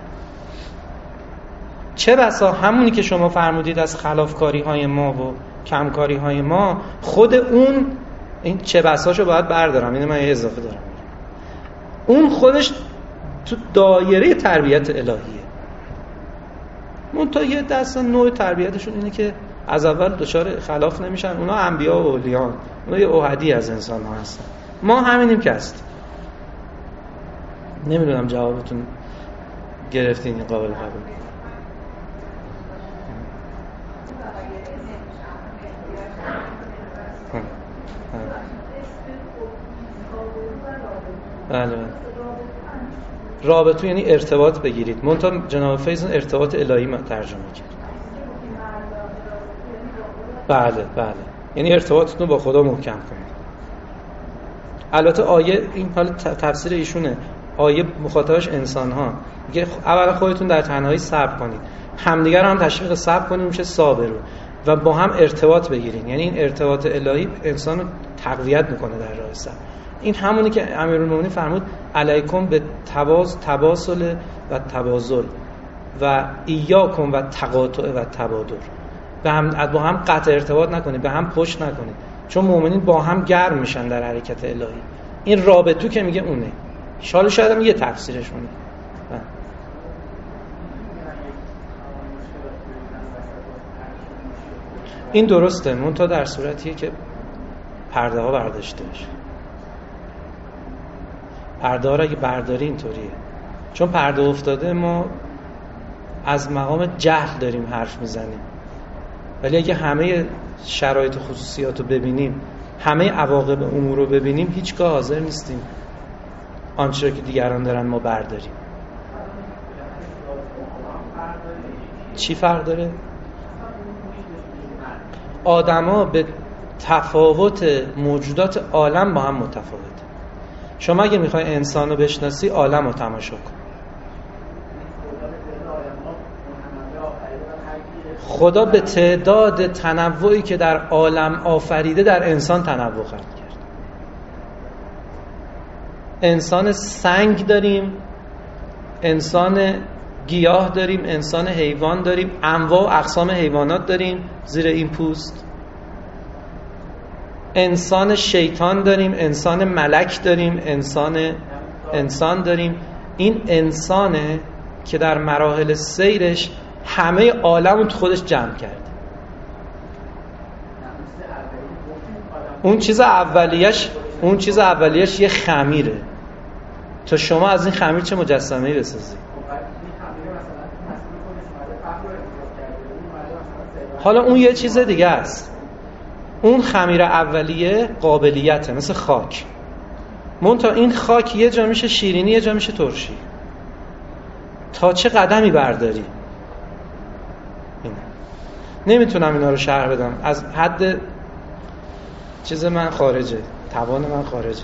چه بسا همونی که شما فرمودید از خلافکاری های ما و کمکاری های ما، خود اون این چه بساشو باید بردارم، اینه من یه اضافه دارم، اون خودش تو دایره تربیت الهیه. منتها یه دست نوع تربیتشون اینه که از اول دچار خلاف نمیشن. اونا انبیا و اولیان، اونا یه اوحدی از انسان ها هستن. ما همینیم که هست. نمیدونم جوابتون گرفتین این قابل قبول. بله رابطه یعنی ارتباط بگیرید. منتها جناب فیض ارتباط الهی ما ترجمه کرد. بله بله یعنی ارتباطتون با خدا محکم کنید. البته آیه این حال تفسیر ایشونه، آیه مخاطبش انسان ها میگه اولا خودتون در تنهایی صبر کنید، همدیگر هم تشویق صبر کنید، میشه صابرو و با هم ارتباط بگیرید. یعنی این ارتباط الهی انسان رو تقویت میکنه در راه صبر. این همونی که امیرالمومنین فرمود علیکم به تواز تواصل و تبازل و ایاکم و تقاطع و تبادر. به هم با هم قطع ارتباط نکنید، به هم پشت نکنید، چون مؤمنین با هم گرم میشن در حرکت الهی. این رابطو که میگه اونه. شاید شاید هم یه تفسیرش اونه. این درسته، منتها در صورتیه که پرده ها برداشته بشه. پرده ها را اگه برداری اینطوریه، چون پرده افتاده ما از مقام جهل داریم حرف میزنیم، ولی اگه همه شرایط و خصوصیات رو ببینیم، همه عواقب امور رو ببینیم، هیچگاه حاضر نیستیم آنچه که دیگران دارن ما برداریم. چی فرق داره؟ آدما به تفاوت موجودات عالم با هم متفاوته. شما اگه میخوای انسان رو بشناسی، عالم رو تماشا کن. خدا به تعداد تنوعی که در عالم آفریده در انسان تنوع خلق کرد. انسان سنگ داریم، انسان گیاه داریم، انسان حیوان داریم، انواع و اقسام حیوانات داریم زیر این پوست. انسان شیطان داریم، انسان ملک داریم، انسان انسان داریم. این انسانه که در مراحل سیرش همه عالم رو تو خودش جمع کرده. اون چیز اولیش اون چیز اولیش یه خمیره. تا شما از این خمیر چه مجسمه‌ای بسازی؟ حالا اون یه چیز دیگه است. اون خمیر اولیه قابلیته، مثل خاک. منتها این خاک یه جا میشه شیرینی، یه جا میشه ترشی. تا چه قدمی برداری؟ اینه. نمیتونم اینا رو شرح بدم، از حد چیز من خارجه، توان من خارجه.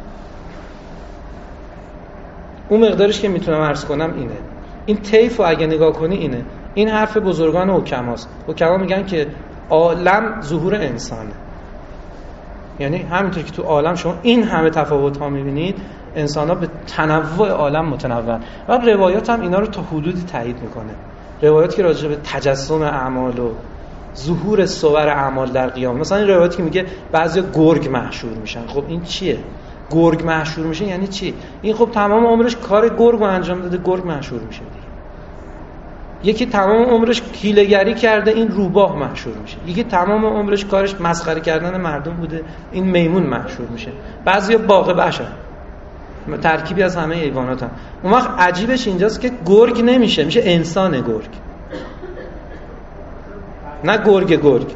اون مقدارش که میتونم عرض کنم اینه. این طیف رو اگه نگاه کنی اینه. این حرف بزرگان حکماست. حکما میگن که عالم ظهور انسانه. یعنی همینطور که تو عالم شما این همه تفاوت ها میبینید، انسان ها به تنوع عالم متنوع. و روایات هم اینا رو تا حدودی تایید میکنه. روایات که راجع به تجسم اعمال و ظهور صور اعمال در قیامت، مثلا این روایتی که میگه بعضیا گرگ محشور میشن. خب این چیه؟ گرگ محشور میشه یعنی چی؟ این خب تمام عمرش کار گرگ رو انجام داده، گرگ محشور میشه دیگه. یکی تمام عمرش حیله‌گری کرده، این روباه محشور میشه. یکی تمام عمرش کارش مسخره کردن مردم بوده، این میمون محشور میشه. بعضیا باغ بشر، ترکیبی از همه حیوانات هم. اون وقت عجیبش اینجاست که گرگ نمیشه، میشه انسان گرگ، نه گرگ گرگ.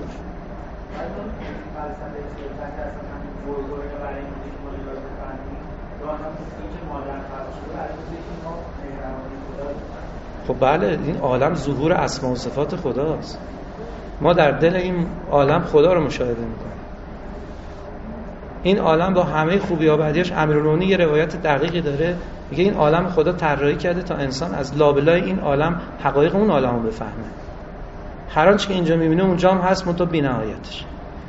خب بله، این عالم ظهور اسما و صفات خداست. ما در دل این عالم خدا رو مشاهده میکنیم. این عالم با همه خوبی‌ها و بدیاش، امیرالمومنین یه روایت دقیقی داره، میگه این عالم خدا طراحی کرده تا انسان از لابلای این عالم حقایق اون عالم رو بفهمه. هر آنچه که اینجا میبینه اونجا هم هست، منتها بی‌نهایتش.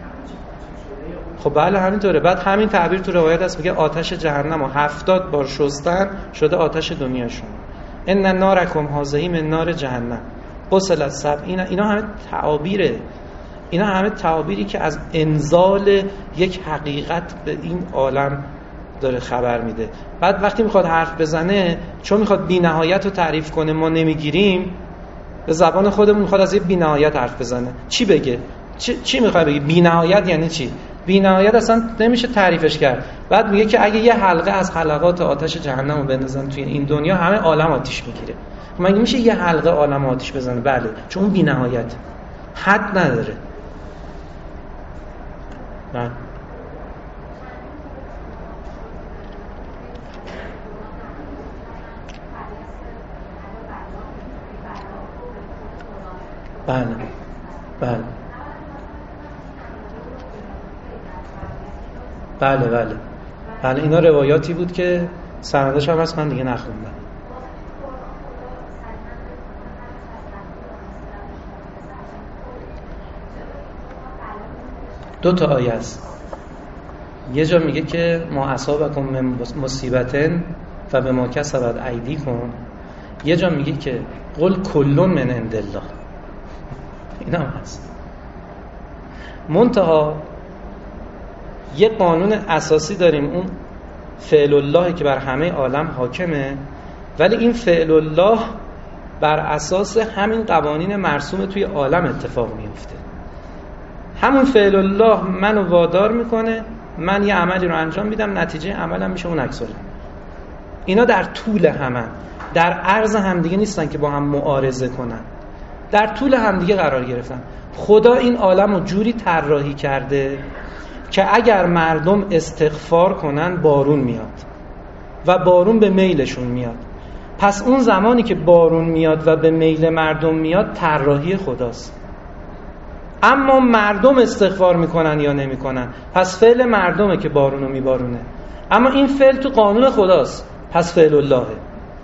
خب بله همینطوره. بعد همین تعبیر تو روایت هست، میگه آتش جهنم و هفتاد بار شستن شده آتش دنیاشون. ان نارکم هذه من نار جهنم غسلت سبع. اینا اینا همه تعابیره. اینا همه تعابیری که از انزال یک حقیقت به این عالم داره خبر میده. بعد وقتی میخواد حرف بزنه، چون میخواد بی‌نهایت رو تعریف کنه، ما نمیگیریم، به زبان خودمون میخواد از یه بی‌نهایت حرف بزنه. چی بگه؟ چی, چی میخواد بگه؟ بی‌نهایت یعنی چی؟ بی‌نهایت اصلا نمیشه تعریفش کرد. بعد میگه که اگه یه حلقه از حلقات آتش جهنم رو بندازن توی این دنیا، همه عالم آتش میگیره. مگه میشه یه حلقه عالم آتیش بزنه؟ بله، چون اون بی‌نهایت، حد نداره. بله بله بله بله بله بله اینا روایاتی بود که سندش هم هست، من دیگه نخوندم. دو تا آیه است. یه جا میگه که ما اصابکم من مصیبتن و به ما کسبت ایدیکم، یه جا میگه که قل کلون من عند الله. اینا هم هست. منتها یه قانون اساسی داریم، اون فعل الله که بر همه عالم حاکمه، ولی این فعل الله بر اساس همین قوانین مرسوم توی عالم اتفاق میفته. همون فعل الله منو وادار میکنه، من یه عملی رو انجام میدم، نتیجه عملم میشه اون عکس العمل. اینا در طول همن، در عرض همدیگه نیستن که با هم معارضه کنن، در طول همدیگه قرار گرفتن. خدا این عالم رو جوری طراحی کرده که اگر مردم استغفار کنن بارون میاد و بارون به میلشون میاد. پس اون زمانی که بارون میاد و به میل مردم میاد طراحی خداست. اما مردم استغفار میکنن یا نمیکنن، پس فعل مردمه که بارونو میبارونه. اما این فعل تو قانون خداست، پس فعل اللهه.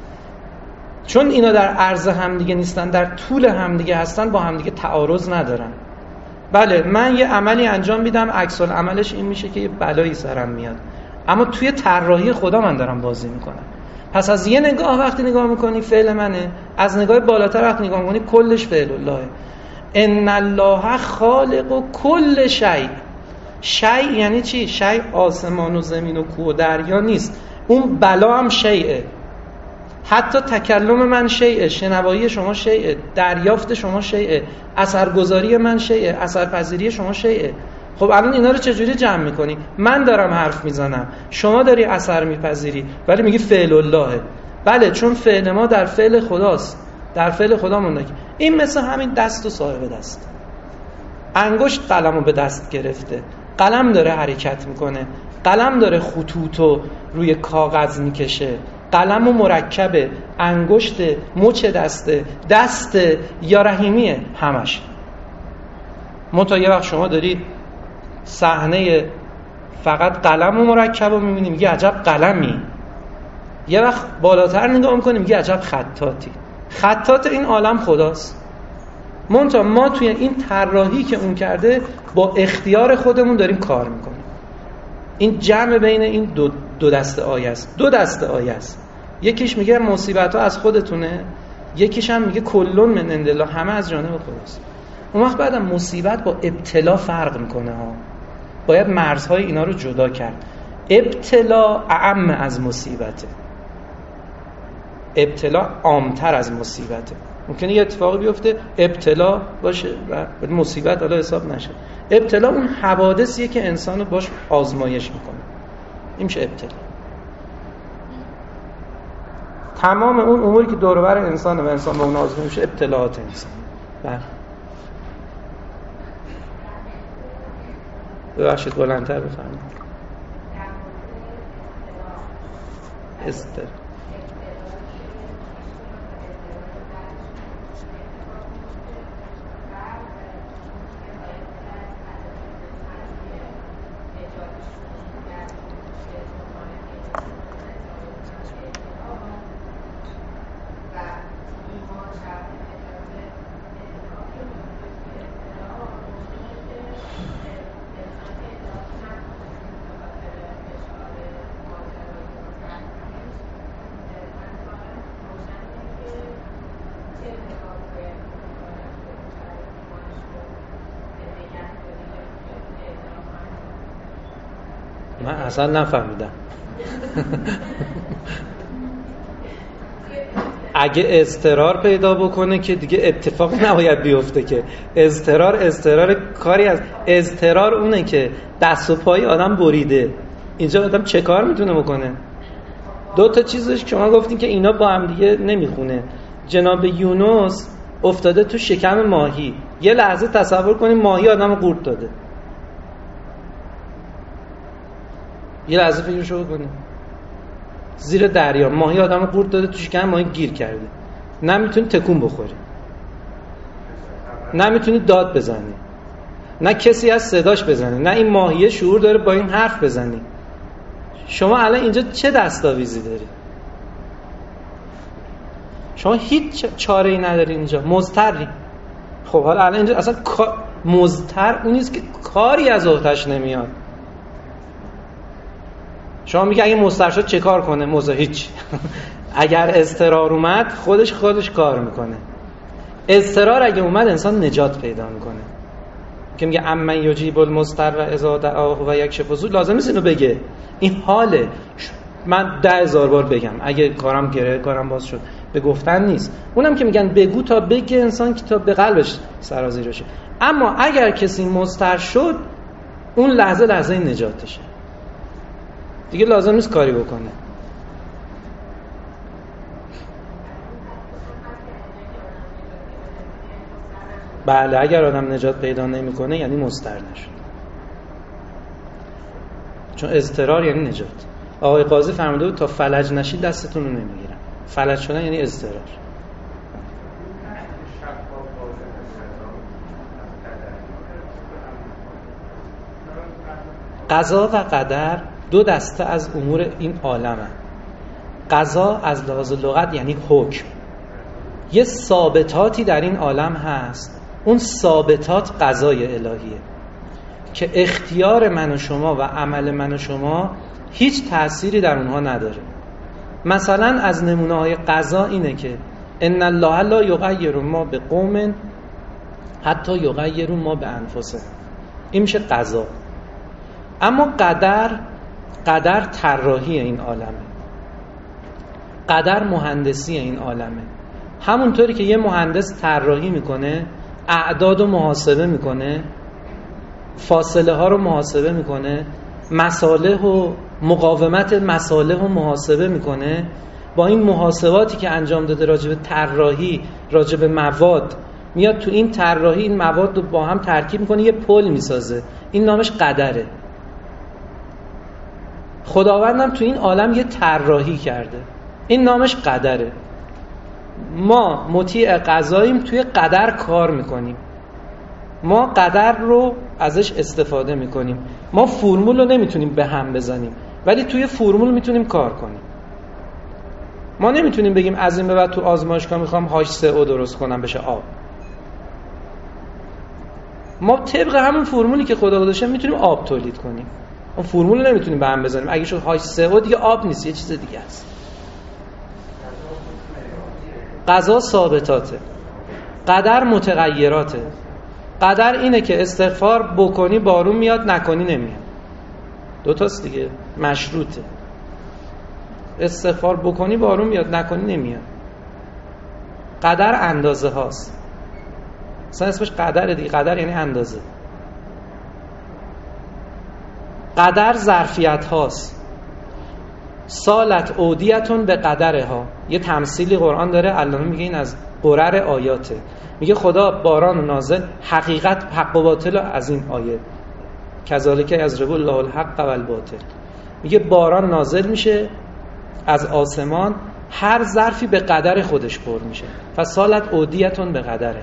چون اینا در عرض همدیگه نیستن، در طول همدیگه هستن، با همدیگه تعارض ندارن. بله من یه عملی انجام میدم، عکس العملش این میشه که یه بلایی سرم میاد، اما توی طراحی خدا من دارم بازی میکنم. پس از یه نگاه وقتی نگاه میکنی فعل منه، از نگاه بالاتر وقتی نگاه میکنی کلش فعل اللهه. ان الله خالق و کل شیء. شیء یعنی چی؟ شیء آسمان و زمین و کوه و دریا نیست، اون بلا هم شیء. حتی تکلم من شیء، شنوایی شما شیء، دریافت شما شیء، اثرگذاری من شیء، اثرپذیری شما شیء. خب الان اینا رو چجوری جمع میکنی؟ من دارم حرف میزنم، شما داری اثر میپذیری، ولی میگی فعل اللهه. بله چون فعل ما در فعل خداست، در فعل خدا مونده. این مثل همین دست و صاحب دست. انگشت قلمو به دست گرفته، قلم داره حرکت میکنه، قلم داره خطوطو روی کاغذ میکشه، قلم و مرکبه، انگشت، مچ دسته، دست یا رحیمیه، همش. منتها یه وقت شما داری صحنه فقط قلم و مرکب رو میبینی میگی عجب قلمی، یه وقت بالاتر نگاه میکنی میگی عجب خطاطی. خطاط این عالم خداست. منتها ما توی این طراحی که اون کرده با اختیار خودمون داریم کار میکنیم. این جمع بین این دو, دو دسته آیه است. دو دسته آیه است. یکیش میگه مصیبت ها از خودتونه، یکیش هم میگه کلون من عند الله، همه از جانب خداست. اون وقت بعدم مصیبت با ابتلا فرق میکنه ها. باید مرزهای اینا رو جدا کرد. ابتلا اعم از مصیبته، ابتلا عامتر از مصیبته. ممکنه یه اتفاقی بیفته ابتلا باشه و مصیبت حالا حساب نشه. ابتلا اون حوادثیه که انسانو باش آزمایش میکنه، این میشه ابتلا. تمام اون اموری که دور و بر انسانه و انسان با اون آزمایش میشه ابتلاات انسان. بله ببخشید بلندتر بفرمایید. استر من اصلا نفهمیدم. اگه اضطرار پیدا بکنه که دیگه اتفاق نباید بیفته، که اضطرار اضطرار کاری از اضطرار اونه که دست و پای آدم بریده. اینجا آدم چه کار میتونه بکنه؟ دو تا چیزش که شما گفتین که اینا با هم دیگه نمیخونه. جناب یونس افتاده تو شکم ماهی. یه لحظه تصور کنیم ماهی آدم قورت داده. یه لحظه فکرشو بکنیم. زیر دریا ماهی آدم قورت داده، تو شکم ماهی گیر کرده، نمیتونی تکون بخوری، نمیتونی داد بزنی، نه کسی از صداش بزنی، نه این ماهیه شعور داره با این حرف بزنی. شما الان اینجا چه دستاویزی داری؟ شما هیچ چاره ای نداری اینجا، مضطری. خب حالا الان اینجا اصلا مضطر اون نیست که کاری از عهده‌اش نمیاد. شما میگه اگه مضطر شد چه کار کنه؟ موضوع هیچ. اگر اضطرار اومد خودش خودش کار میکنه. اضطرار اگه اومد انسان نجات پیدا میکنه. که میگه امن یجیب المضطر و اذا دعاه و یکشف السوء، لازم نیست اینو بگه. این حاله. من ده هزار بار بگم اگه کارم گره کارم باز شد، به گفتن نیست. اونم که میگن بگو تا بگه انسان که تا به قلبش سرازیر شه. اما اگر کسی مضطر شد اون لحظه لحظه نجاتشه، دیگه لازم نیست کاری بکنه. بله، اگر آدم نجات پیدا نمیکنه یعنی مضطر نشد، چون اضطرار یعنی نجات. آقای قاضی فرموده بود تا فلج نشید دستتون رو نمیگیرم. فلج شدن یعنی اضطرار. قضا و قدر دو دسته از امور این عالمه. قضا از لحاظ لغت یعنی حکم. یه ثابتاتی در این عالم هست، اون ثابتات قضای الهیه که اختیار من و شما و عمل من و شما هیچ تأثیری در اونها نداره. مثلا از نمونه‌های قضا اینه که ان الله لا یغیر ما بقوم حتی یغیروا ما بانفسهم. این میشه قضا. اما قدر، قدر طراحی این عالمه، قدر مهندسی این عالمه. همونطوری که یه مهندس طراحی میکنه، اعداد رو محاسبه میکنه، فاصله ها رو محاسبه میکنه، مصالح و مقاومت مصالح رو محاسبه میکنه، با این محاسباتی که انجام داده راجع به طراحی، راجع به مواد، میاد تو این طراحی این مواد رو با هم ترکیب میکنه، یه پل میسازه. این نامش قدره. خداوندم تو این عالم یه طراحی کرده، این نامش قدره. ما مطیع قضاییم، توی قدر کار میکنیم، ما قدر رو ازش استفاده میکنیم. ما فرمول رو نمیتونیم به هم بزنیم ولی توی فرمول میتونیم کار کنیم. ما نمیتونیم بگیم از این به بعد تو آزمایشگاه میخوام هاچ سه او درست کنم بشه آب. ما طبق همون فرمولی که خدا گذاشته میتونیم آب تولید کنیم. اون فرمول رو نمیتونیم به هم بزنیم. اگه شد هاچ سه او دیگه آب نیست، یه چیز دیگه است. قضا ثابتاته، قدر متغیراته. قدر اینه که استغفار بکنی بارون میاد، نکنی نمیاد. دو تاست دیگه، مشروطه. استغفار بکنی بارون میاد، نکنی نمیاد. قدر اندازه هاست. اصلا اسمش قدره دیگه. قدر یعنی اندازه. قدر ظرفیت هاست. سالت اودیتون به قدره ها. یه تمثیلی قرآن داره، علامه میگه این از قرر آیاته. میگه خدا باران نازل، حقیقت حق و باطل از این آیه کذالک یضرب الله الحق و الباطل. میگه باران نازل میشه از آسمان، هر ظرفی به قدر خودش پر میشه. فسالت اودیتون به قدره.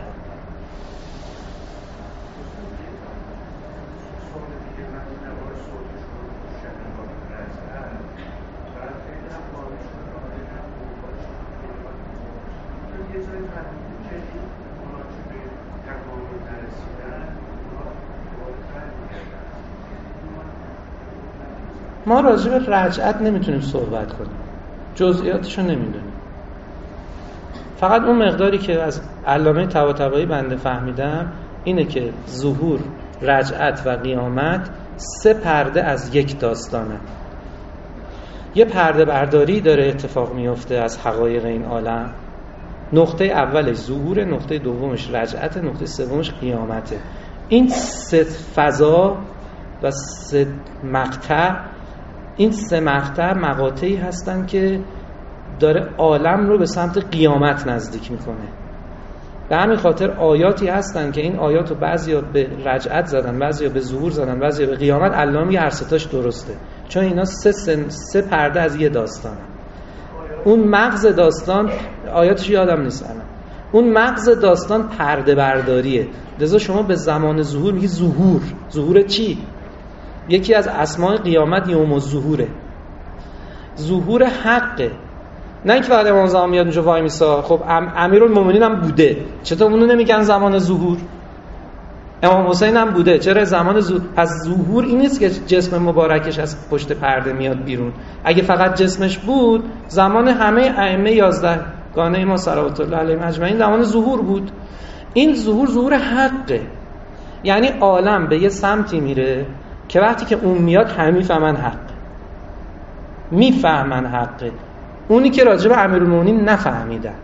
ما راجع به رجعت نمیتونیم صحبت کنیم، جزئیاتشو نمیدونیم. فقط اون مقداری که از علامه طباطبایی بنده فهمیدم اینه که ظهور، رجعت و قیامت سه پرده از یک داستانه. یه پرده برداری داره اتفاق میفته از حقایق این عالم. نقطه اولش ظهور، نقطه دومش رجعت، نقطه سومش قیامته. این سه فضا و سه مقطع، این سه مقطع مقاطعی هستن که داره عالم رو به سمت قیامت نزدیک میکنه. به همین خاطر آیاتی هستن که این آیات رو بعضیا به رجعت زدن، بعضیا به ظهور زدن، بعضیا به قیامت. الله میگه هر ستاش درسته، چون اینا سه, سه, سه پرده از یه داستانه. اون مغز داستان آیاتش یادم نیست الان، اون مغز داستان پرده برداریه. لذا شما به زمان ظهور میگی ظهور. ظهور چی؟ یکی از اسماء قیامت یوم الظهوره، ظهور حقه. نه اینکه فقط امام زمان میاد اونجا وای میسا. خب امیرالمومنین هم بوده، چطور اونو نمیگن زمان ظهور؟ امام حسین هم بوده، چرا زمان ظهور؟ پس ظهور این نیست که جسم مبارکش از پشت پرده میاد بیرون. اگه فقط جسمش بود، زمان همه ائمه یازده گانه ما صلوات الله علیهم اجمعین زمان ظهور بود. این ظهور ظهور حقه، یعنی عالم به یه سمتی میره که وقتی که اون میاد همه میفهمن حق، میفهمن حقه. اونی که راجع به امیرالمومنین نفهمیدن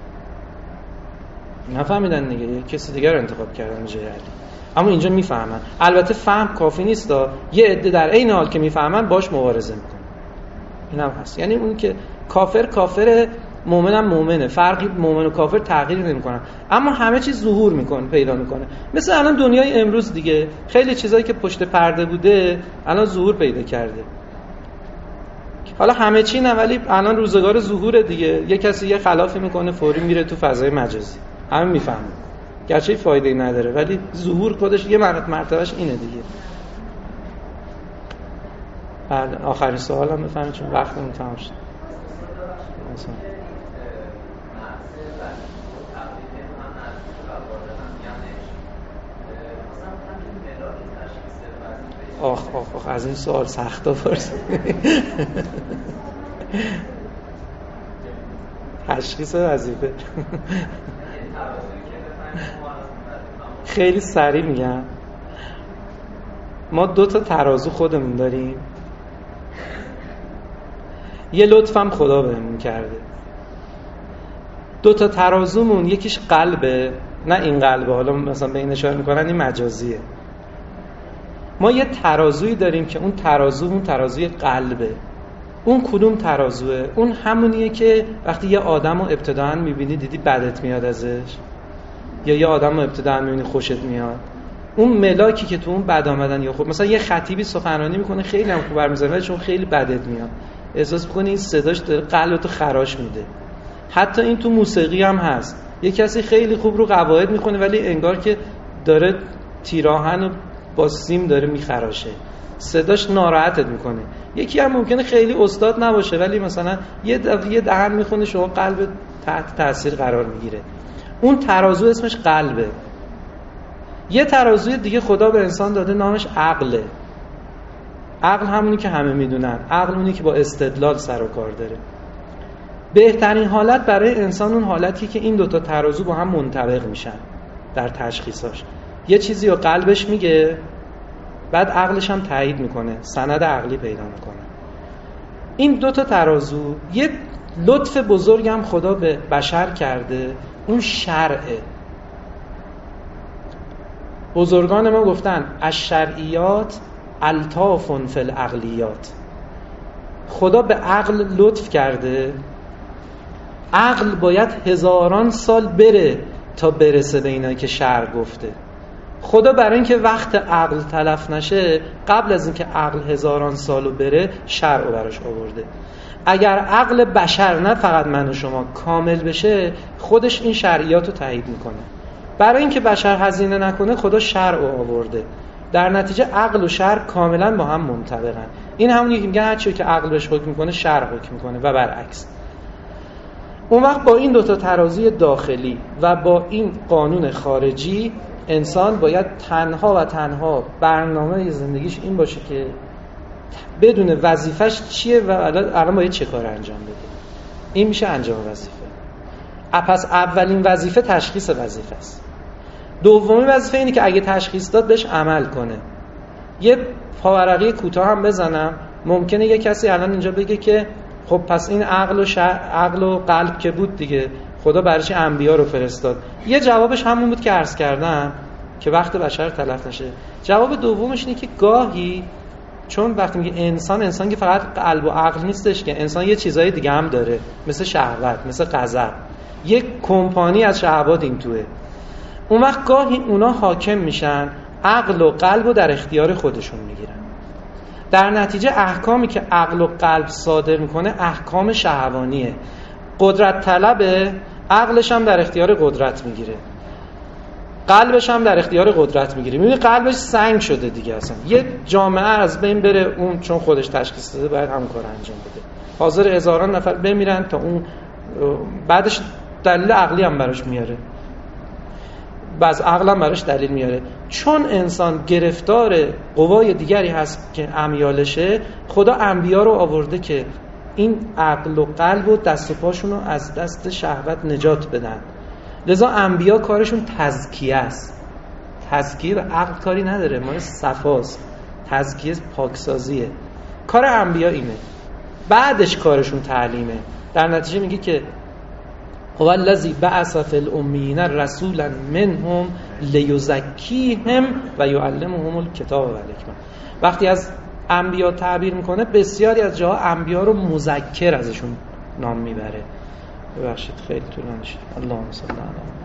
نفهمیدن دیگه، یه کسی دیگر رو انتخاب کردن جای علی، اما اینجا میفهمن. البته فهم کافی نیست، یه عده در عین حال که میفهمن باش مبارزه میکنن، این هم هست. یعنی اون که کافر کافره، مؤمن هم مؤمنه، فرقی مؤمن و کافر تغییر نمیکنن، اما همه چیز ظهور میکنه، پیدا میکنه. مثل الان دنیای امروز دیگه، خیلی چیزایی که پشت پرده بوده الان ظهور پیدا کرده. حالا همه چی نه، ولی الان روزگار ظهور دیگه. یه کسی یه خلافی میکنه فوری میره تو فضای مجازی، همه میفهمن، گرچه فایده‌ای نداره، ولی ظهور خودش یه مرتبهش اینه دیگه. بعد آخرین سوالم بفهمید چون وقتمون تمام شد. آخ آخ آخ از این سوال سخت آورد. تشخیص وظیفه خیلی سریع میگم. ما دو تا ترازو خودمون داریم، یه لطفم خدا بهمون کرده. دو تا ترازومون یکیش قلبه، نه این قلبه، حالا مثلا به این اشاره میکنن این مجازیه. ما یه ترازویی داریم که اون ترازومون ترازوی قلبه. اون کدوم ترازوه؟ اون همونیه که وقتی یه آدم رو ابتداعاً میبینی دیدی بدت میاد ازش، یا یه آدم رو ابتداعاً میبینی خوشت میاد. اون ملاکی که تو اون بد آمدن، یا خب مثلا یه خطیبی سخنرانی میکنه خیلی هم خوب برمی‌زنه ولی چون خیلی بدت میاد، احساس می‌کنی این صداش داره قلبتو خراش میده. حتی این تو موسیقی هم هست، یه کسی خیلی خوب رو قواعد میخونه ولی انگار که داره تیراهن با سیم داره میخراشه، صداش ناراحتت میکنه. یکی هم ممکنه خیلی استاد نباشه ولی مثلا یه یه دهن میخونه شما قلب تحت تاثیر قرار میگیره. اون ترازو اسمش قلبه. یه ترازوی دیگه خدا به انسان داده نامش عقله. عقل همونی که همه میدونن، عقل اونی که با استدلال سر و کار داره. بهترین حالت برای انسان اون حالتی که این دوتا ترازو با هم منطبق میشن در تشخیصاش. یه چیزی رو قلبش میگه، بعد عقلش هم تایید میکنه، سند عقلی پیدا میکنه. این دوتا ترازو یه لطف بزرگ هم خدا به بشر کرده، اون شرعه. بزرگان ما گفتن الشرعیات الطاف فی العقلیات. خدا به عقل لطف کرده، عقل باید هزاران سال بره تا برسه به اینایی که شرع گفته. خدا برای اینکه وقت عقل تلف نشه، قبل از اینکه عقل هزاران سالو بره شرع رو براش آورده. اگر عقل بشر، نه فقط من و شما، کامل بشه، خودش این شرعیات رو تایید میکنه. برای اینکه بشر هزینه نکنه خدا شرع رو آورده. در نتیجه عقل و شرع کاملا با هم منطبقن. این همونی که میگن هر چیزی که عقل بهش حکم میکنه شرع حکم میکنه و برعکس. اون وقت با این دوتا ترازوی داخلی و با این قانون خارجی، انسان باید تنها و تنها برنامه زندگیش این باشه که بدون وظیفش چیه و الان باید چه کار انجام بده. این میشه انجام وظیفه. پس اولین وظیفه تشخیص وظیفه است. دومی وظیفه اینه که اگه تشخیص داد بهش عمل کنه. یه پاورقی کوتاه هم بزنم، ممکنه یه کسی الان اینجا بگه که خب پس این عقل و شع... عقل و قلب که بود دیگه، خدا برای چی انبیا رو فرستاد؟ یه جوابش همون بود که عرض کردم که وقت بشر تلف نشه. جواب دومش اینه که گاهی چون وقتی میگه انسان، انسان که فقط قلب و عقل نیستش که، انسان یه چیزای دیگه هم داره، مثل شهوت، مثل غضب، یک کمپانی از شهوات این توه. اون وقت گاهی اونا حاکم میشن، عقل و قلب رو در اختیار خودشون میگیرن. در نتیجه احکامی که عقل و قلب صادر میکنه احکام شهوانیه. قدرت طلبه، عقلش هم در اختیار قدرت میگیره، قلبش هم در اختیار قدرت میگیره. میبینی قلبش سنگ شده دیگه. اصلا یه جامعه از بین بره، اون چون خودش تشخیص داده باید همون کار انجام بده، حاضر هزاران نفر بمیرن تا اون بعدش دلیل عقلی هم براش میاره، بعض عقل هم براش دلیل میاره. چون انسان گرفتار قوای دیگری هست که امیالشه، خدا انبیا رو آورده که این عقل و قلب و دست و پاشون رو از دست شهوت نجات بدن. لذا انبیا کارشون تزکیه است. تزکیه به عقل کاری نداره، مال صفاست. تزکیه پاکسازیه. کار انبیا اینه، بعدش کارشون تعلیمه. در نتیجه میگه که هو الذی بعث فی الامیین رسولا منهم لیزکیهم و یعلمهم الکتاب و الحکمه. وقتی از انبیا تعبیر میکنه، بسیاری از جاها انبیا رو مذکر ازشون نام میبره. ببخشید خیلی طولانی شد. اللهم صل علی